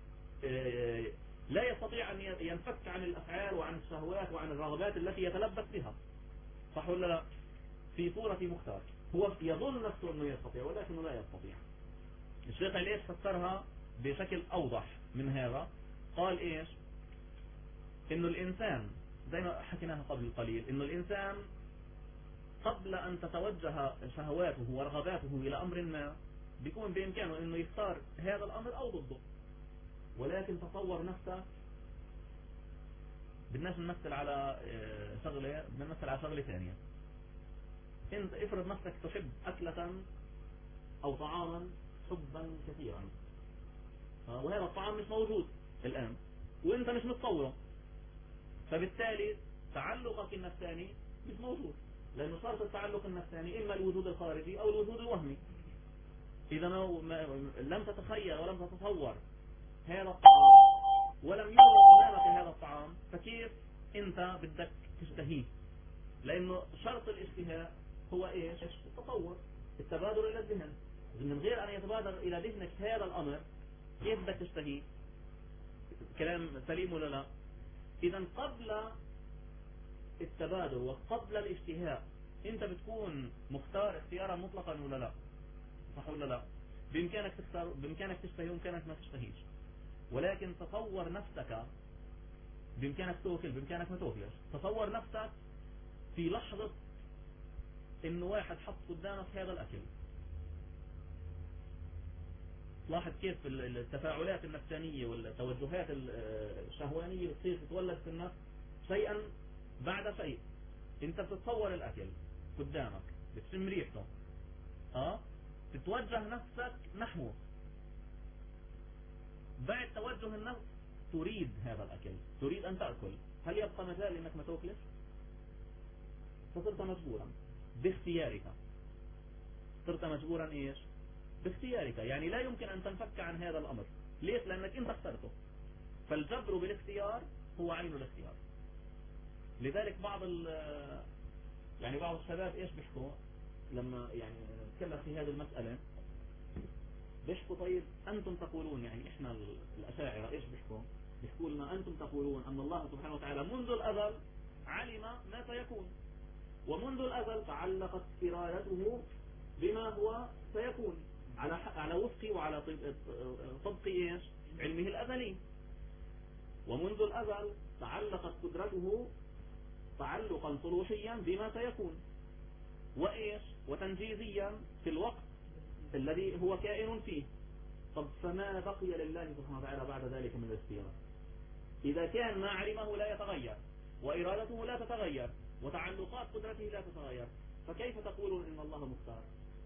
لا يستطيع أن ينفك عن الأفعال وعن الشهوات وعن الرغبات التي يتلبس بها، صح ولا لا؟ في صورة مختار. هو يظن نفسه أنه يستطيع ولكنه لا يستطيع. الشيخ ليش فسرها بشكل أوضح من هذا؟ قال إيش؟ إنه الإنسان زي ما حكيناها قبل قليل، إنه الإنسان قبل أن تتوجه شهواته ورغباته إلى أمر ما بيكون بإمكانه إنه يختار هذا الأمر أو ضده، ولكن تصور نفسه. بدناش نمثل على شغلة ثانية. انت افرض نفسك تحب أكلة أو طعاما حبا كثيرا، وهذا الطعام مش موجود الآن وانت مش متصوره، فبالتالي تعلقك النفساني مش موجود، لأنه شرط التعلق النفساني إما الوجود الخارجي أو الوجود الوهمي. إذا لم تتخيل ولم تتصور هذا الطعام ولم يوجد أمامك هذا الطعام، فكيف أنت بدك تشتهيه؟ لأنه شرط الاشتهاء هو إيش؟ التصور، التبادر إلى الذهن. من غير أن يتبادر إلى ذهنك هذا الأمر كيف بدك تشتهيه؟ كلام سليم ولا لا؟ إذا قبل التبادل وقبل الاشتهاء انت بتكون مختار اختيارا مطلقا ولا لا؟ صح ولا لا؟ بإمكانك تختار، بإمكانك تشتهي وبإمكانك ما تشتهيش، ولكن تصور نفسك بإمكانك توكل بإمكانك ما توكلش. تصور نفسك في لحظة إنه واحد حط قدامك هذا الأكل، لاحظ كيف التفاعلات النفسانية والتوجهات الشهوانية بتصير تتولد في النفس شيئا بعد شيء. انت بتتصور الأكل قدامك، بتشم ريحته، تتوجه نفسك نحوه. بعد توجه النفس تريد هذا الأكل، تريد أن تأكل. هل يبقى مجال إنك ما تأكلش؟ فصرت مجبورا باختيارك. صرت مجبورا إيش؟ باختيارك. يعني لا يمكن أن تنفك عن هذا الأمر. ليش؟ لأنك أنت اخترته. فالجبر بالاختيار هو عين الاختيار. لذلك بعض الشباب إيش بيحكوا لما يعني نتكلم في هذه المسألة؟ بيحكوا طيب أنتم تقولون، يعني إحنا الأشاعرة إيش بيحكوا لنا أنتم تقولون أن الله سبحانه وتعالى منذ الأزل علم ما سيكون، ومنذ الأزل تعلقت إرادته بما هو سيكون على وفق وعلى طبق إيش؟ علمه الأزلي. ومنذ الأزل تعلقت قدرته تعلقا صلوحيا بما سيكون، وإيش؟ وتنجيزيا في الوقت الذي هو كائن فيه. طب فما بقي لله سبحانه وتعالى بعد ذلك من الاختيار؟ إذا كان ما علمه لا يتغير، وإرادته لا تتغير، وتعلقات قدرته لا تتغير، فكيف تقولون إن الله مختار؟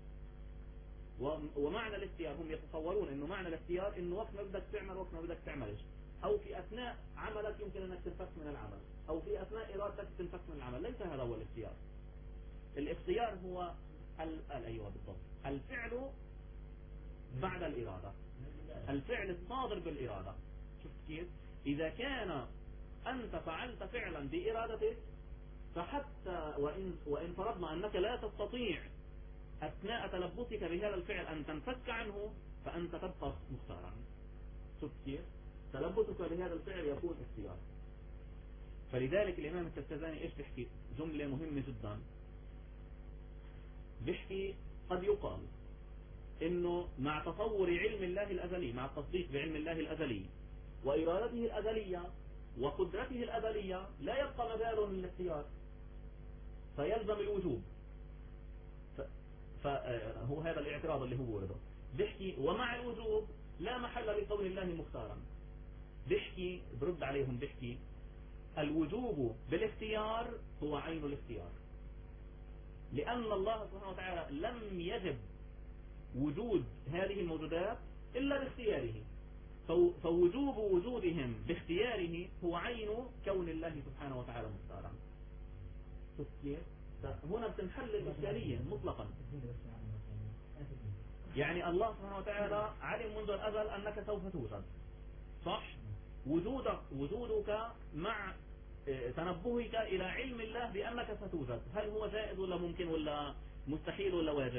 ومعنى الاختيار، هم يتصورون إنه معنى الاختيار إنه وقت ما بدك تعمل وقت ما بدك تعملش، أو في أثناء عملك يمكن أنك تنفك من العمل، أو في أثناء إرادتك تنفك من العمل. ليس هذا هو الاختيار. الاختيار هو أيوة بالضبط، الفعل بعد الإرادة، الفعل الصادر بالإرادة. شفت كيف؟ إذا كان أنت فعلت فعلا بإرادتك، فحتى وإن فرضنا أنك لا تستطيع أثناء تلبسك بهذا الفعل أن تنفك عنه، فأنت تبقى مختارا. شفت كيف؟ تلبسك بهذا الفعل يكون اختيار. فلذلك الإمام التفتزاني إيش بيحكي؟ جملة مهمة جدا. بيحكي قد يقال إنه مع تصور علم الله الأزلي، مع التصديق بعلم الله الأزلي وإرادته الأزلية وقدرته الأزلية، لا يبقى مجال للاختيار، فيلزم الوجوب. فهو هذا الاعتراض اللي هو ورده. بيحكي ومع الوجوب لا محل لقول الله مختارا. بيحكي برد عليهم، بيحكي الوجوب بالاختيار هو عين الاختيار، لأن الله سبحانه وتعالى لم يجب وجود هذه الموجودات إلا باختياره، فوجوب وجودهم باختياره هو عين كون الله سبحانه وتعالى مختارا. هنا بتنحل الإشكالية مطلقا. يعني الله سبحانه وتعالى علم منذ الأزل أنك سوف توجد، صح؟ وجودك مع تنبهك إلى علم الله بأنك ستوجد، هل هو جائز ولا ممكن ولا مستحيل ولا واجب؟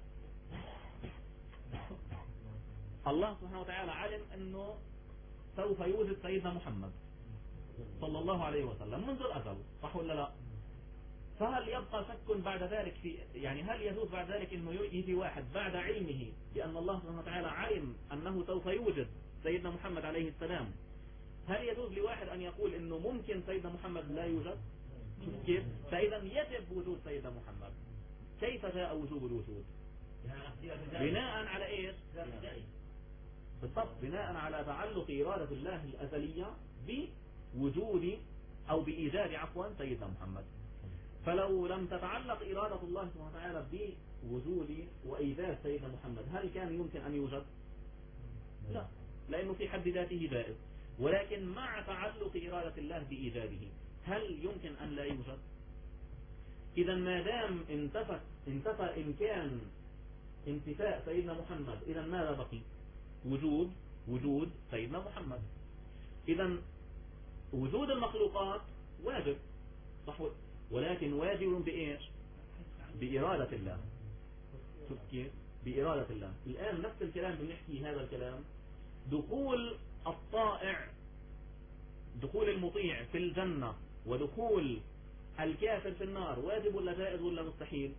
الله سبحانه وتعالى علم أنه سوف يوجد سيدنا محمد صلى الله عليه وسلم منذ الأزل، صح ولا لا؟ فهل يبقى شك بعد ذلك يعني هل يجوز بعد ذلك أنه يجي واحد بعد علمه بأن الله سبحانه وتعالى علم أنه سوف يوجد سيدنا محمد عليه السلام، هل يجوز لواحد أن يقول أنه ممكن سيدنا محمد لا يوجد؟ كيف؟ فإذا يجب وجود سيدنا محمد. كيف جاء وجوب الوجود؟ بناء على إيش؟ بالضبط، بناء على تعلق إرادة الله الأزلية بوجود أو بإيجاد سيدنا محمد. فلو لم تتعلق إرادة الله سبحانه وتعالى بوجود وإيجاد سيدنا محمد، هل كان يمكن أن يوجد؟ لا، لأنه في حد ذاته جائز. ولكن مع تعلق إرادة الله بإيجاده، هل يمكن أن لا يوجد؟ إذا ما دام انتفى إمكان انتفاء سيدنا محمد، إذا ماذا بقي؟ وجود سيدنا محمد. إذا وجود المخلوقات واجب، صح، ولكن واجب بإيش؟ بإرادة الله. شوف كيف؟ بإرادة الله. الآن نفس الكلام بنحكي هذا الكلام، دخول الطائع، دخول المطيع في الجنة ودخول الكافر في النار واجب ولا جائز ولا مستحيل؟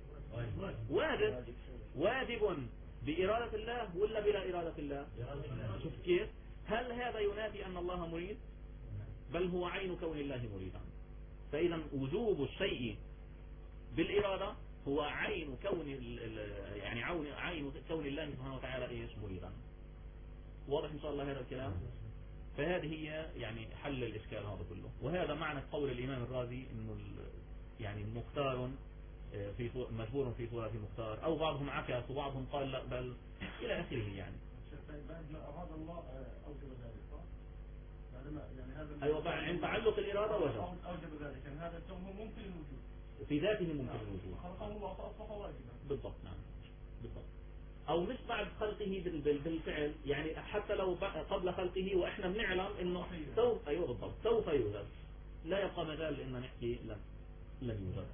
واجب بإرادة الله ولا بلا إرادة الله؟ شوف كيف. هل هذا ينافي أن الله مريد؟ بل هو عين كون الله مريدا. فإذا وجوب الشيء بالإرادة هو عين كون يعني عين كون الله سبحانه وتعالى ايش مريدا. واضح ان شاء الله هذا الكلام. فهذه هي يعني حل الإشكال هذا كله. وهذا معنى قول الإمام الرازي انه يعني مختار في مجبور في صورة مختار، او بعضهم عكس وبعضهم قال لا بل الى اخره يعني. أراد الله أوجب ذلك صح؟ يعني هذا ايوه عند تعلق الإرادة وجب أوجب ذلك، يعني هذا الكون هو ممكن الوجود في ذاته ممكن الوجود. خلقه الله فأصبح واجبا. بالضبط نعم بالضبط. او مش بعد خلقه بالفعل، يعني حتى لو قبل خلقه واحنا بنعلم انه سوف ايوه بالضبط سوف يوجد، لا يبقى مجال ان نحكي لن يوجد.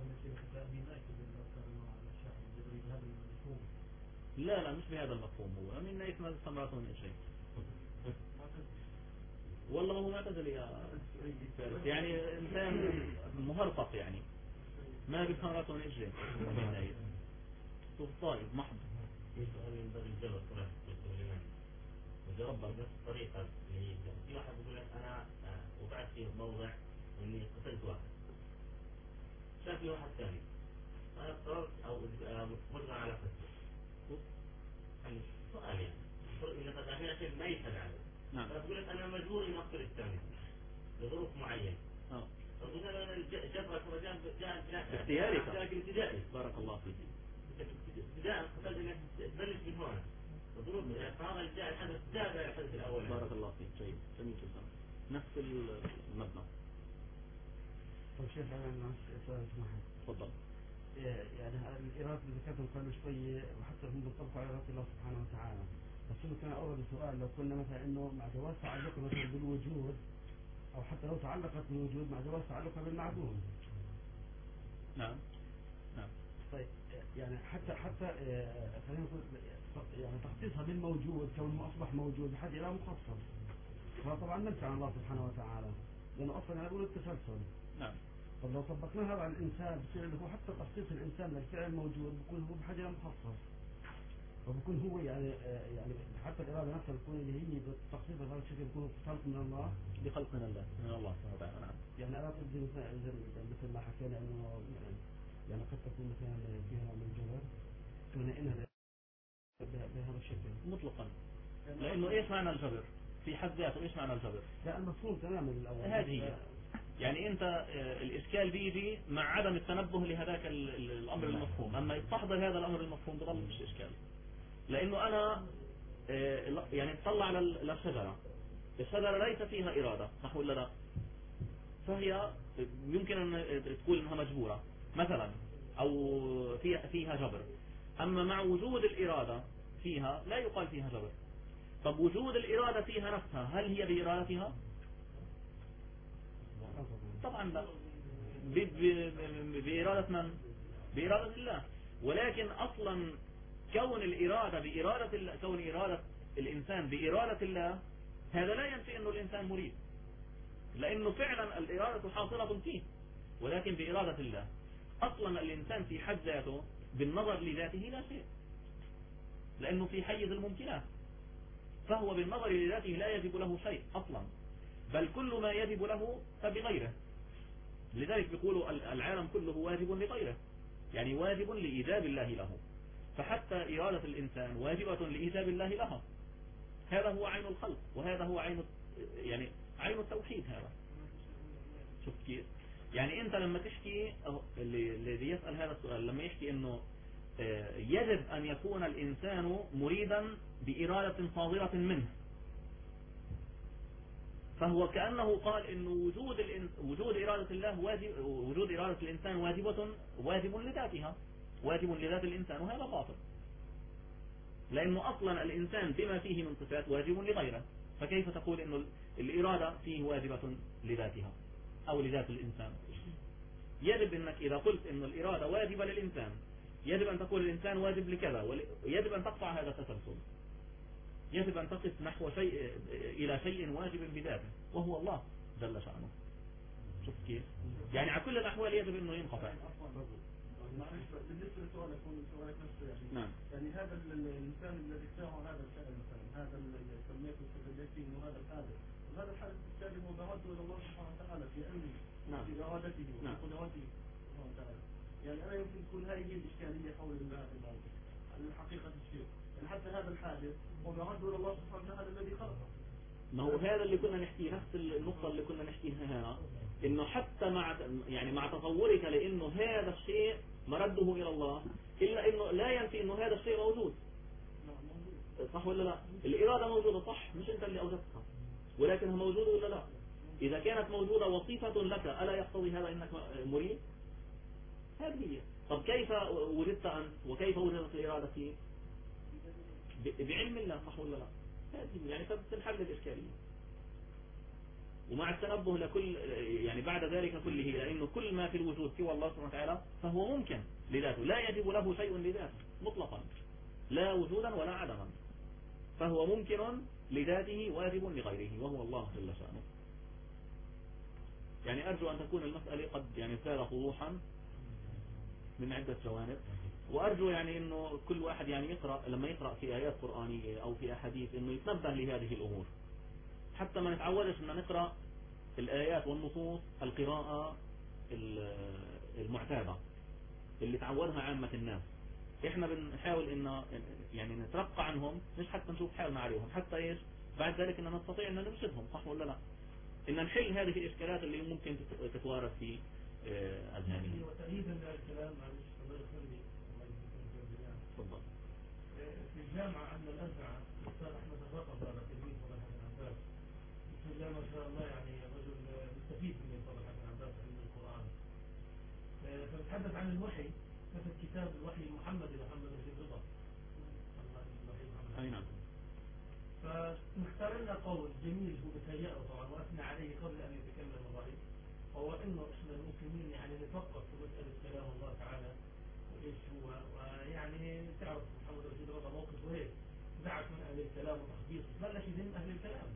لا مش بهذا المفهوم. هو من نايت ما ثمرات من شيء. والله هو معتزل يا فارس، يعني انسان مهرطق يعني ما بثمرات من شيء من نايت طيب محض. في سؤال من باب الجبر طلع وجاوب بنفس الطريقة. في واحد يقول لك أنا وقعت في موضع إني قتلت واحد، شاف لي واحد ثاني، أنا اضطررت أو مجبر على قتله. يعني سؤال يعني إن قد شيء ما يشهد عليه. نعم. فأقول لك أنا مجبور إني أقتل الثاني لظروف معينة. فقلت أنا الجبر جاء اختياري. بارك الله فيك. ابتداء قتلت انك تبلش من هون وظروف هذا الجاء الحدث تابع الحدث الاول. بارك الله فيك. جميل جدا. نفس المبنى. طيب شيخ انا سؤال سمحت. تفضل. يعني الإرادة اللي ذكرتهم قبل شوية وحتى هم بيطبقوا على إرادة الله سبحانه وتعالى، بس إنه كان أورد سؤال لو قلنا مثلا إنه مع جواز تعلقها مثلا بالوجود، أو حتى لو تعلقت بالوجود مع جواز تعلقها بالمعدوم. نعم. طيب يعني حتى خلينا نقول يعني تخصيصها بالموجود كونه أصبح موجود بحد إلى مخصص، فطبعا ننفع عن الله سبحانه وتعالى لأنه أصلا يقول التسلسل. نعم. طب لو طبقناها على الإنسان بصير اللي هو حتى تخصيص الإنسان للفعل الموجود بيكون هو بحاجة مخصص، وبيكون هو يعني حتى الإرادة نفسها بتكون اللي هي بالتخصيص بهذا الشكل بيكون خلق من الله، بخلق من الله سبحانه وتعالى. نعم. يعني أراد مثل ما حكينا إنه يعني قد تكون مثلا فيها من الجبر تنقلها بهذا الشكل مطلقا. لأنه إيش معنى الجبر في حد ذاته؟ إيش معنى الجبر؟ لا المفهوم تماما الأول. هذه يعني أنت الإشكال بيجي مع عدم التنبه لهذاك الأمر المفهوم. أما يستحضر هذا الأمر المفهوم بضل مش إشكال. لأنه أنا يعني اطلع للشجرة، الشجرة ليس فيها إرادة صح ولا لا؟ فهي يمكن أن تقول أنها مجبورة مثلا أو فيها جبر. أما مع وجود الإرادة فيها لا يقال فيها جبر. طب وجود الإرادة فيها نفسها هل هي بإرادتها؟ طبعا لا. بإرادة من؟ بإرادة الله. ولكن أصلا كون الإرادة بإرادة الله، كون إرادة الإنسان بإرادة الله هذا لا ينفي أنه الإنسان مريد، لأنه فعلا الإرادة حاصلة فيه ولكن بإرادة الله. أصلا الإنسان في حد ذاته بالنظر لذاته لا شيء، لأنه في حيز الممكنات، فهو بالنظر لذاته لا يجب له شيء أصلا، بل كل ما يجب له فبغيره. لذلك بيقولوا العالم كله واجب لغيره، يعني واجب لإيجاب الله له. فحتى إرادة الإنسان واجبة لإيجاب الله لها. هذا هو عين الخلق، وهذا هو عين التوحيد. هذا شوف كيف. يعني أنت لما تحكي اللي يسأل هذا السؤال لما يحكي إنه يجب أن يكون الإنسان مريدا بإرادة صادرة منه، فهو كأنه قال إنه وجود إرادة الله وجود إرادة الإنسان واجب لذاتها، واجب لذات الإنسان، وهذا باطل. لأنه أصلا الإنسان بما فيه من صفات واجب لغيره، فكيف تقول إنه الإرادة فيه واجبة لذاتها أو لذات الإنسان؟ يجب أنك إذا قلت إنه الإرادة واجبة للإنسان يجب أن تقول الإنسان واجب لكذا، ويجب أن تقطع هذا التسلسل. يجب أن تقف نحو شيء إلى شيء واجب بذاته وهو الله جل شأنه. شفت كيف؟ يعني على كل الأحوال يجب أنه ينقطع. معلش بالنسبة لسؤالك نفسه يعني نعم. يعني هذا الإنسان الذي ابتاعه هذا الفعل مثلا هذا اللي سميته استدليتي إنه هذا الحادث وهذا الحادث بالتالي مبارده إلى الله سبحانه وتعالى في علمه نعم. في إرادته نعم. وفي قدراته سبحانه وتعالى. يعني أنا يمكن تكون هذه هي الإشكالية حول هذا الموضوع على حقيقة الشيء يعني حتى هذا الحادث مبارده إلى الله سبحانه وتعالى الذي خلقه. ما هو هذا اللي كنا نحكيه، نفس النقطة اللي كنا نحكيها هنا، انه حتى مع تصورك لانه هذا الشيء مرده الى الله، الا انه لا ينفي انه هذا الشيء موجود. صح ولا لا؟ الارادة موجودة صح، مش انت اللي اوجدتها، ولكنها موجودة ولا لا؟ اذا كانت موجودة وصفة لك الا يقتضي هذا انك مريد؟ هذه هي. طب كيف وجدت انت وكيف وجدت الارادة فيه؟ بعلم الله، صح ولا لا؟ هذه يعني تنحل الإشكالية. ومع التنبه لكل يعني بعد ذلك كله، لأنه كل ما في الوجود سوى الله سبحانه وتعالى فهو ممكن لذاته، لا يجب له شيء لذاته مطلقا، لا وجودا ولا عدما، فهو ممكن لذاته واجب لغيره وهو الله جل شأنه. يعني أرجو أن تكون المسألة قد يعني زاد وضوحا من عدة جوانب، وأرجو يعني أنه كل واحد يعني يقرأ لما يقرأ في آيات قرآنية أو في أحاديث أنه يتنبه لهذه الأمور، حتى ما نتعودش أن نقرأ الآيات والنصوص القراءة المعتادة اللي تعودها عامة الناس. إحنا بنحاول إنه يعني نترقى عنهم، مش حتى نشوف حالنا عليهم، حتى إيش بعد ذلك إن نستطيع أن نرشدهم، صح ولا لا؟ إن نحل هذه الإشكالات اللي ممكن تتوارد في أذهانهم. وتأييدا للكلام معلش الله يخلي الله يجزيكم جميعا. تفضل. في الجامعة عندنا الأزعة الأستاذ أحمد الرقب هذا تلميذ فضل حسن عباس، بسم الله ما شاء الله يعني رجل مستفيد من فضل حسن عباس علم القرآن. فبتحدث عن الوحي مثل كتاب الوحي المحمدي لمحمد رشيد رضا. أي نعم. فنختار لنا قول جميل هو بتهيأه طبعا وأثنى عليه قبل أن يتكلم الرئيس، هو إنه إحنا المسلمين يعني نفكر في مسألة كلام الله تعالى وإيش هو، ويعني تعرف محمد رشيد رضا موقفه إيه، دعك من أهل الكلام وتخبيص بلش يذم أهل الكلام.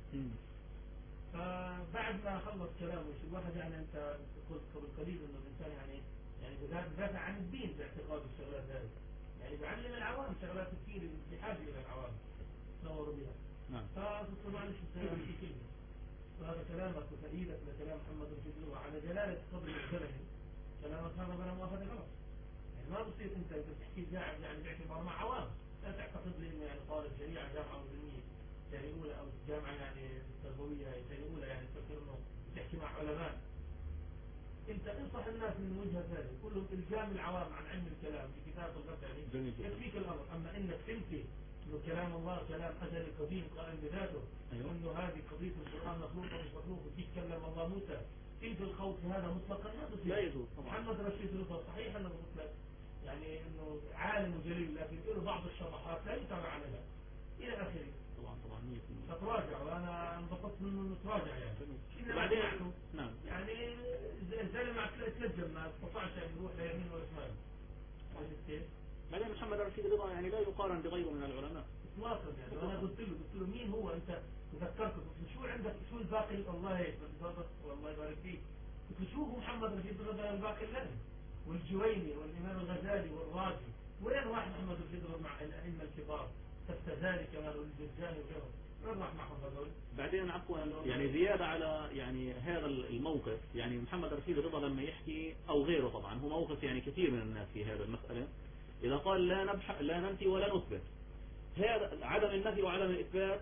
فبعد ما خلص كلامه شو الواحد يعني أنت قلت قبل قليل إنه الإنسان يعني بدافع عن الدين باعتقاد الشغلات هذه، يعني بعلم العوام شغلات كثير بحاجة إلى العوام نوروا بها. نعم. فقلت معلش في كلمة، وهذا كلامك وتأييدك لكلام محمد رشيد رضا على جلالة قدر الزلمي، كلامك هذا بلا موافقة غلط. يعني ما بصير انت بتحكي قاعد يعني باعتبار مع عوام، لا تعتقد لي انه يعني طالب شريعة جامعة مسلمية ثاني اولى او جامعة يعني تربوية ثاني اولى يعني تفكر انه تحكي مع علماء. انت انصح الناس من وجهة هذه كلهم الزام العوام عن علم الكلام في كتاب الغزالي يكفيك الامر. اما انك تنفي انه كلام الله كلام ازلي قديم قائم بذاته، وانه هذه قضية القرآن مخلوقة مش مخلوقة وكيف كلم الله موسى، تنفي الخوف هذا مطلقا ما بصير. لا يجوز طبعا. محمد رشيد رضا صحيح انه قلت لك يعني انه عالم جليل لكن له بعض الشطحات لا يتابع عليها الى اخره. طبعا 100%. فتراجع وانا انبسطت منه انه تراجع يعني. بعدين نعم. يعني الزلمه تلجم ما استطاعش ان يروح لا يمين ولا شمال. كيف؟ بعدين محمد رشيد رضا يعني لا يقارن بغيره من العلماء اطلاقا يعني. وانا قلت له مين هو انت تذكرت شو عندك شو الباقي الله هيك والله يبارك فيك. قلت شو هو محمد رشيد رضا الباقي لنا والجويني والامام الغزالي والرازي، وين راح محمد رشيد رضا مع الائمه الكبار كالتزالي كمال الجرجاني وغيرهم؟ وين راح معهم هذول؟ بعدين عفوا يعني زيادة على يعني هذا الموقف، يعني محمد رشيد رضا لما يحكي او غيره طبعا هو موقف يعني كثير من الناس في هذا المسألة، اذا قال لا ننفي ولا نثبت، هذا عدم النفي وعدم الاثبات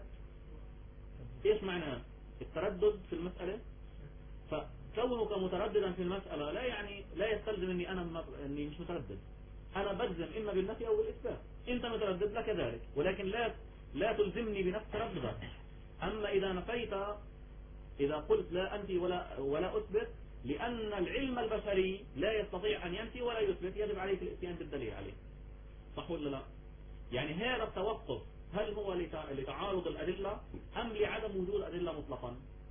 ايش معناه؟ التردد في المسألة. فكونك مترددا في المسألة لا يعني لا يستلزم اني مش متردد، انا بجزم اما بالنفي او بالاثبات، انت متردد لك ذلك، ولكن لا تلزمني بنفس ترددك. اما اذا نفيت، اذا قلت لا انفي ولا اثبت، لان العلم البشري لا يستطيع ان ينفي ولا يثبت، يجب عليك الاتيان بالدليل عليه، صح ولا لا؟ يعني هذا التوقف هل هو لتعارض الادلة ام لعدم وجود ادلة مطلقا؟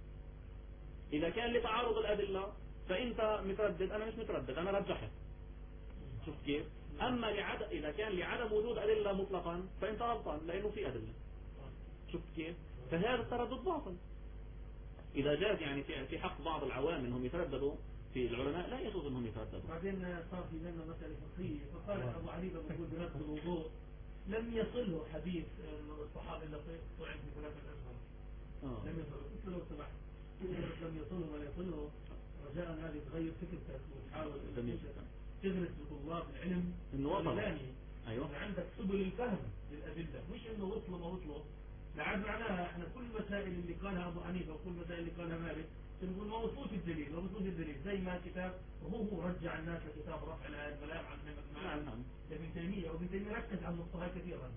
اذا كان لتعارض الادلة فانت متردد، انا مش متردد، انا رجحت. شفت كيف؟ اما اذا كان لعدم وجود ادلة مطلقا فانت غلطان لانه في ادلة. شفت كيف؟ فهذا التردد باطل. إذا جاز يعني في حق بعض العوام أنهم يترددوا في العلماء، لا يجوز أنهم يترددوا. بعدين صار في بيننا مسألة فقهية، فقال أبو حنيفة بيقول بنفس الوضوء لم يصله حديث الصحابة اللي طعن في ثلاثة أشهر. لم يصله. قلت له سمحت لم يصله ولا يصله، رجاء هذه تغير فكرتك وتحاول تدرس بطلاب العلم إنه وصل. أيوة. عندك سبل الفهم للأدلة، مش إنه وصلوا ما وصلوا. لعد معناها احنا كل المسائل اللي قالها أبو حنيفة وكل المسائل اللي قالها مالك نقول ما وصلوش الدليل، ما وصلوش الدليل. زي ما كتاب وهو رجع الناس لكتاب رفع الملام عن ابن تيمية، وابن تيمية ركز على النقطة كثيرا،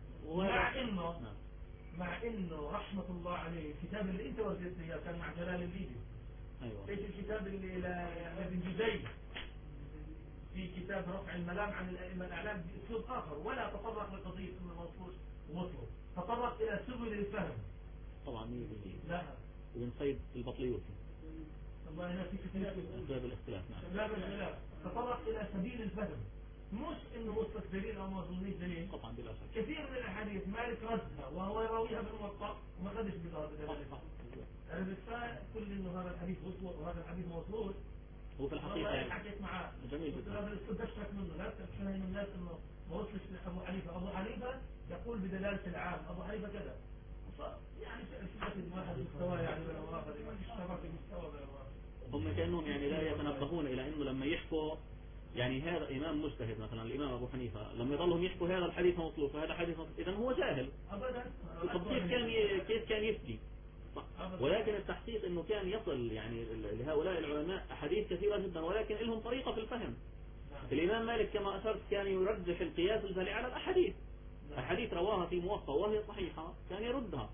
مع انه رحمة الله عليه الكتاب اللي انت ورثتني اياه كان مع جلال الليبي. ايوه. ايش الكتاب اللي لابن جزي في كتاب رفع الملام عن الائمة الاعلام باسلوب اخر، ولا تطرق لقضية انه موصول ووصلوا، تطرق الى سبل الفهم. طبعا لا ابن سيد البطليوسي والله هنا في كتاب اسباب الاختلاف. نعم. اسباب الاختلاف تطرق الى سبيل الفهم، مش انه وصلك دليل او ما وصلنيش دليل. طبعا بلا شك. كثير من الاحاديث مالك ردها وهو يراويها بالموطأ وما خدش بهذا الدليل. انا بتفاهم كل انه هذا الحديث وصل وهذا الحديث موصول. هو في الحقيقه يعني حكيت معاه جميل جدا. هذا الاسلوب بشرك منه، لا تفهم الناس انه ما وصلش لابو حنيفه. ابو حنيفه يقول بدلاله العام، ابو حنيفه كذا يعني في واحد مستوى يعني ولا واحد اشتبك المستوى هم كانهم يعني لا يتنبهون الى انه لما يحكوا يعني هذا امام مجتهد مثلا الامام ابو حنيفه لما يضلهم يحكوا هذا الحديث موصول وهذا حديث موصول، اذا هو جاهل ابدا. طب كيف كان يفتي؟ ولكن التحقيق انه كان يصل يعني لهؤلاء العلماء احاديث كثيره جدا، ولكن لهم طريقه في الفهم. الامام مالك كما اشرت كان يرجح القياس الجلي على الاحاديث. احاديث رواها في موطأ وهي صحيحه كان يردها،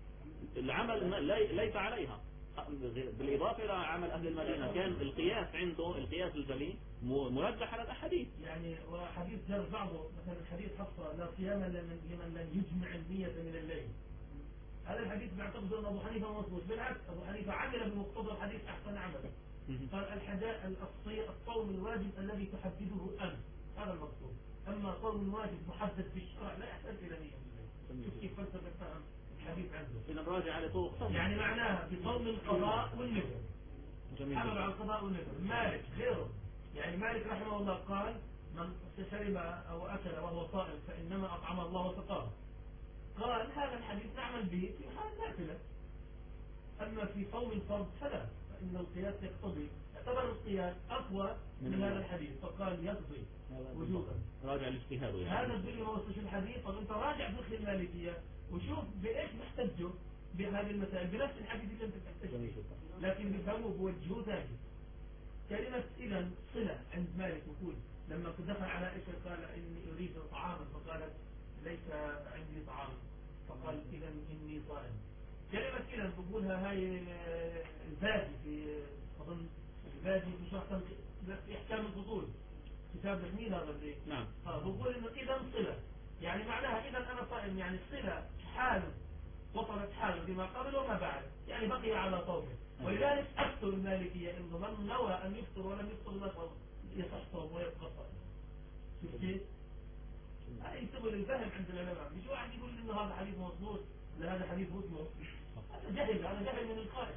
العمل ليس عليها. بالإضافة إلى عمل أهل المدينة كان القياس عنده القياس الجلي مرجح على الأحاديث. يعني وحديث جر بعضه مثلا حديث حفصة لا صيام لمن لم يجمع النية من الليل، هذا الحديث بيعتقد أن أبو حنيفة مظبوط، بالعكس أبو حنيفة عمل بمقتضى الحديث أحسن عملا. قال الصوم الواجب الذي تحدده أنت، هذا المقصود. أما صوم واجب محدد في الشرع لا يحتاج إلى نية من الليل. شوف كيف فلسفة فهم الحديث عنده. إذا راجع على طرق يعني معناها بصوم القضاء والنذر. حمل على القضاء والنذر. مالك غيره، يعني مالك رحمه الله قال من شرب أو أكل وهو صائم فإنما أطعم الله وسقاه. قال هذا الحديث نعمل به في حال نافلة، أما في صوم الفرض فلا، فإن القياس يقتضي، اعتبر القياس أقوى من هذا الحديث فقال يقضي وجوبا. راجع الاجتهاد يعني. هذا الدليل ما وصلش الحديث. طب أنت راجع فقه المالكية وشوف بإيش محتجوا بهذه المسائل بنفس الحديث اللي أنت تحتج، لكن بيفهموا بوجهه ثاني. كلمة إذا صلة عند مالك وكل لما دخل على عائشة قال إني أريد طعاما فقالت ليس عندي طعام، فقال إذا إني صائم. كلمة إذا بقولها هاي الباجي في أظن الباجي في شرح في إحكام الفصول كتاب جميل هذا اللي نعم. بقول إنه إذا صلة يعني معناها إذا أنا صائم، يعني صلة حال وصلت حاله فيما قبل وما بعد، يعني بقي على صومه. ولذلك أفتوا المالكية إنه من نوى أن يفطر ولم يفطر له يصح صوم ويبقى صائم. شوف كيف؟ هاي سبل الفهم عند العلماء. مش واحد يقول إنه هذا حديث مظبوط لا هذا حديث مظبوط، هذا جهل من القائل.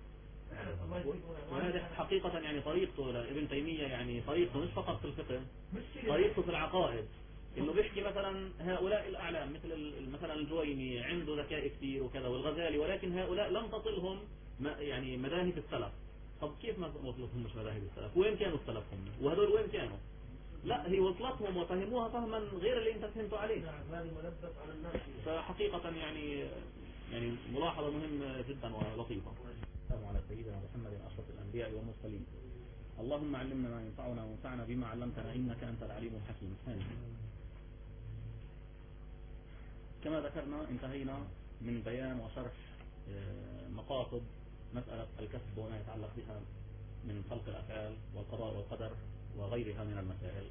وهذا حقيقة يعني طريقته لابن تيمية، يعني طريقته مش فقط في الفقه، طريقته في العقائد. انه بيحكي مثلا هؤلاء الاعلام مثلا الجويني عنده ذكاء كثير وكذا والغزالي، ولكن هؤلاء لم تصلهم يعني مذاهب السلف. طب كيف ما وصلتهم مش مذاهب السلف؟ وين كانوا السلف هم؟ وهذول وين كانوا؟ لا هي وصلتهم وفهموها فهما غير اللي انت فهمته عليه. فحقيقة يعني ملاحظة مهمة جدا ولطيفة. السلام على سيدنا محمد أشرف الأنبياء والمرسلين. اللهم علمنا ما ينفعنا وانفعنا بما علمتنا إنك أنت العليم الحكيم. كما ذكرنا انتهينا من بيان وشرح مقاصد مسألة الكسب وما يتعلق بها من خلق الأفعال والقضاء والقدر وغيرها من المسائل.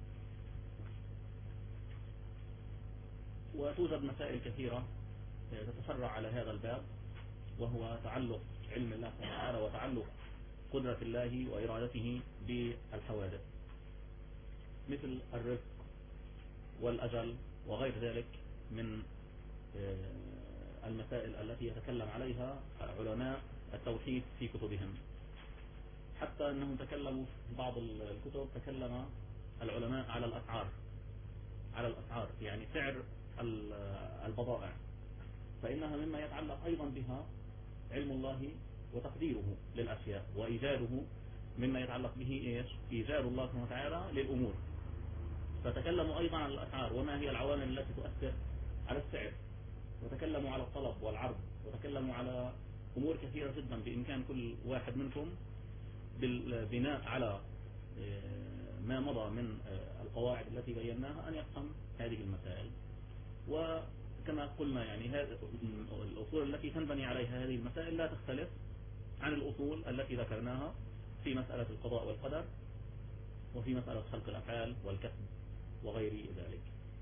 وتوجد مسائل كثيرة تتفرع على هذا الباب، وهو تعلق علم الله تعالى وتعلق قدرة الله وإرادته بالحوادث مثل الرزق والأجل وغير ذلك من المسائل التي يتكلم عليها علماء التوحيد في كتبهم، حتى أنهم تكلموا في بعض الكتب تكلم العلماء على الأسعار يعني سعر البضائع، فإنها مما يتعلق أيضا بها علم الله وتقديره للأشياء وإيجاده، مما يتعلق به إيجاد الله سبحانه وتعالى للأمور. فتكلموا أيضا عن الأسعار وما هي العوامل التي تؤثر على السعر، وتكلموا على الطلب والعرض، وتكلموا على أمور كثيرة جدا بإمكان كل واحد منكم بالبناء على ما مضى من القواعد التي بيناها أن يفهم هذه المسائل. وكما قلنا يعني الأصول التي تنبني عليها هذه المسائل لا تختلف عن الأصول التي ذكرناها في مسألة القضاء والقدر، وفي مسألة خلق الأفعال والكسب وغير ذلك.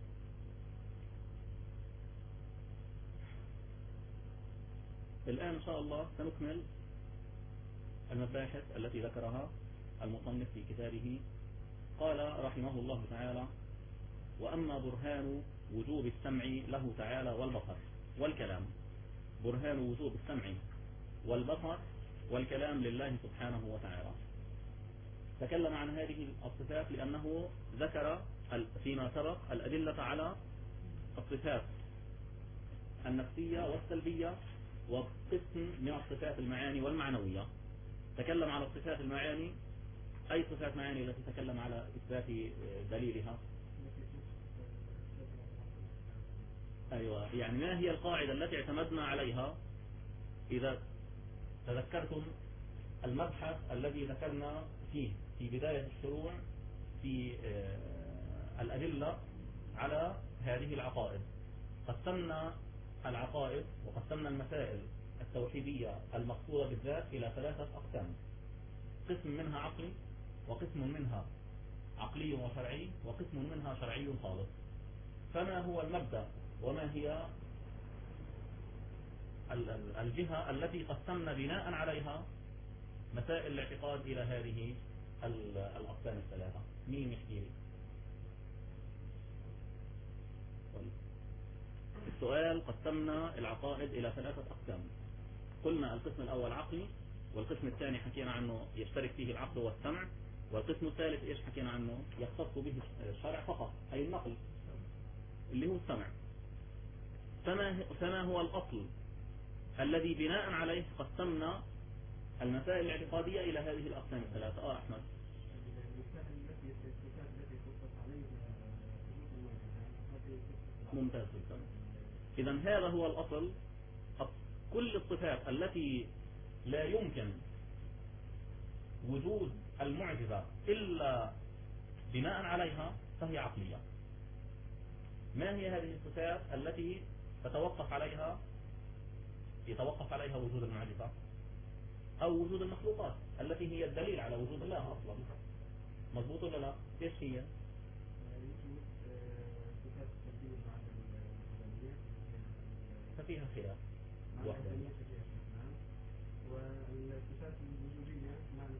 الآن إن شاء الله سنكمل المباحث التي ذكرها المصنف في كتابه. قال رحمه الله تعالى: وأما برهان وجوب السمع له تعالى والبصر والكلام، برهان وجوب السمع والبصر والكلام لله سبحانه وتعالى. تكلم عن هذه الصفات لأنه ذكر فيما سبق الأدلة على الصفات النفسية والسلبية وقسم من الصفات المعاني والمعنوية. تكلم على الصفات المعاني، أي صفات معاني التي تكلم على إثبات دليلها؟ أيوة، يعني ما هي القاعدة التي اعتمدنا عليها؟ إذا تذكرتم المبحث الذي ذكرنا فيه في بداية الشروع في الأدلة على هذه العقائد، قسمنا العقائد وقسمنا المسائل التوحيدية المقصودة بالذات إلى 3 أقسام: قسم منها عقلي، وقسم منها عقلي وشرعي، وقسم منها شرعي خالص. فما هو المبدأ وما هي الجهة التي قسمنا بناء عليها مسائل الاعتقاد إلى هذه الأقسام ال3؟ مين يحكي لي؟ السؤال: قسمنا العقائد إلى 3 أقسام. قلنا القسم الأول عقلي، والقسم الثاني حكينا عنه يشترك فيه العقل والسمع، والقسم الثالث إيش حكينا عنه؟ يختص به الشرع فقط، أي النقل اللي هو السمع. فما هو الأصل الذي بناء عليه قسمنا المسائل الاعتقادية إلى هذه الأقسام ال3؟ أحمد. ممتاز جدا. إذا هذا هو الأصل. كل الصفات التي لا يمكن وجود المعجزة إلا بناء عليها فهي عقلية. ما هي هذه الصفات التي يتوقف عليها وجود المعجزة أو وجود المخلوقات التي هي الدليل على وجود الله أصلا؟ مضبوط ولا لا؟ ايش هي؟ ففيها خلاف واحدة. والصفات الوجودية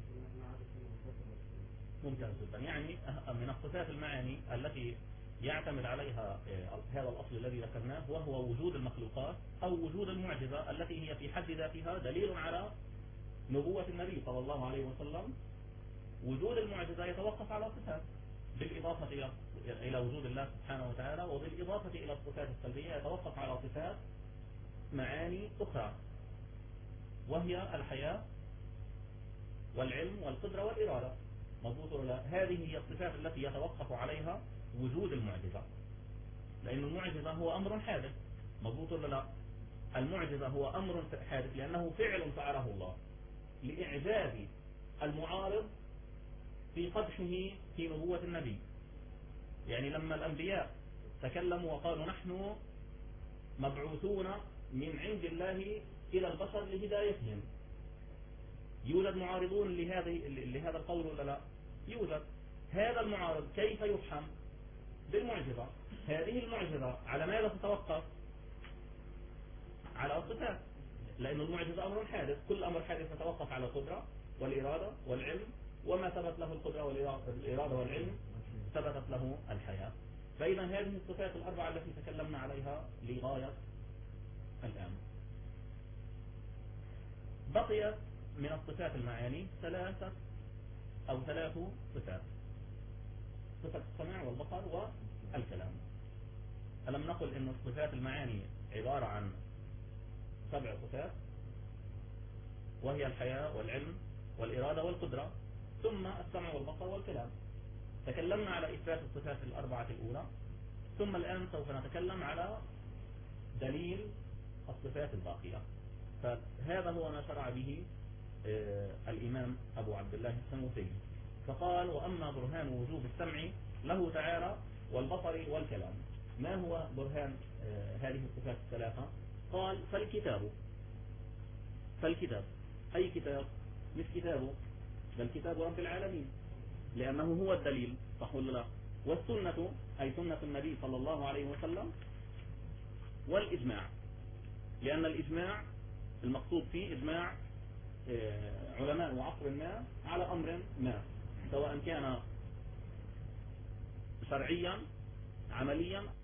ممتاز جدا. يعني من الصفات المعاني التي يعتمد عليها هذا الأصل الذي ذكرناه وهو وجود المخلوقات أو وجود المعجزة التي هي في حد ذاتها دليل على نبوة النبي صلى الله عليه وسلم. وجود المعجزة يتوقف على صفات بالإضافة إلى وجود الله سبحانه وتعالى، وبالإضافة إلى الصفات السلبية يتوقف على صفات معاني أخرى، وهي الحياة والعلم والقدرة والإرادة. مضبوط ولا لا؟ هذه هي الصفات التي يتوقف عليها وجود المعجزة، لأن المعجزة هو أمر حادث. مضبوط ولا لا؟ المعجزة هو أمر حادث لأنه فعل فعله الله لإعجاز المعارض في قدحه في نبوة النبي. يعني لما الأنبياء تكلموا وقالوا نحن مبعوثون من عند الله إلى البشر لهدايتهم، يوجد معارضون لهذا القول ولا لا؟ يوجد. هذا المعارض كيف يفهم؟ بالمعجزة. هذه المعجزة على ماذا تتوقف؟ على الصفات، لأن المعجزة أمر حادث. كل أمر حادث يتوقف على القدرة والإرادة والعلم، وما ثبت له القدرة والإرادة والعلم ثبتت له الحياة. فإذا هذه الصفات ال4 التي تكلمنا عليها لغاية الآن. بقيت من الصفات المعاني ثلاث صفات: صفة السمع والبصر والكلام. ألم نقل إن الصفات المعاني عبارة عن 7 صفات، وهي الحياة والعلم والإرادة والقدرة، ثم السمع والبصر والكلام. تكلمنا على إثبات الصفات الأربعة الأولى، ثم الآن سوف نتكلم على دليل الصفات الباقية. فهذا هو ما شرع به الإمام أبو عبد الله السنوسي، فقال: وأما برهان وجوب السمع له تعالى والبصر والكلام. ما هو برهان هذه الصفات الثلاثة؟ قال: فالكتاب أي كتاب؟ مش كتابه، بل كتاب رب العالمين، لأنه هو الدليل، صح ولا لا؟ والسنة أي سنة النبي صلى الله عليه وسلم، والإجماع، لأن الإجماع المقصود فيه إجماع علماء وعصر ما على أمر ما، سواء كان شرعيا عمليا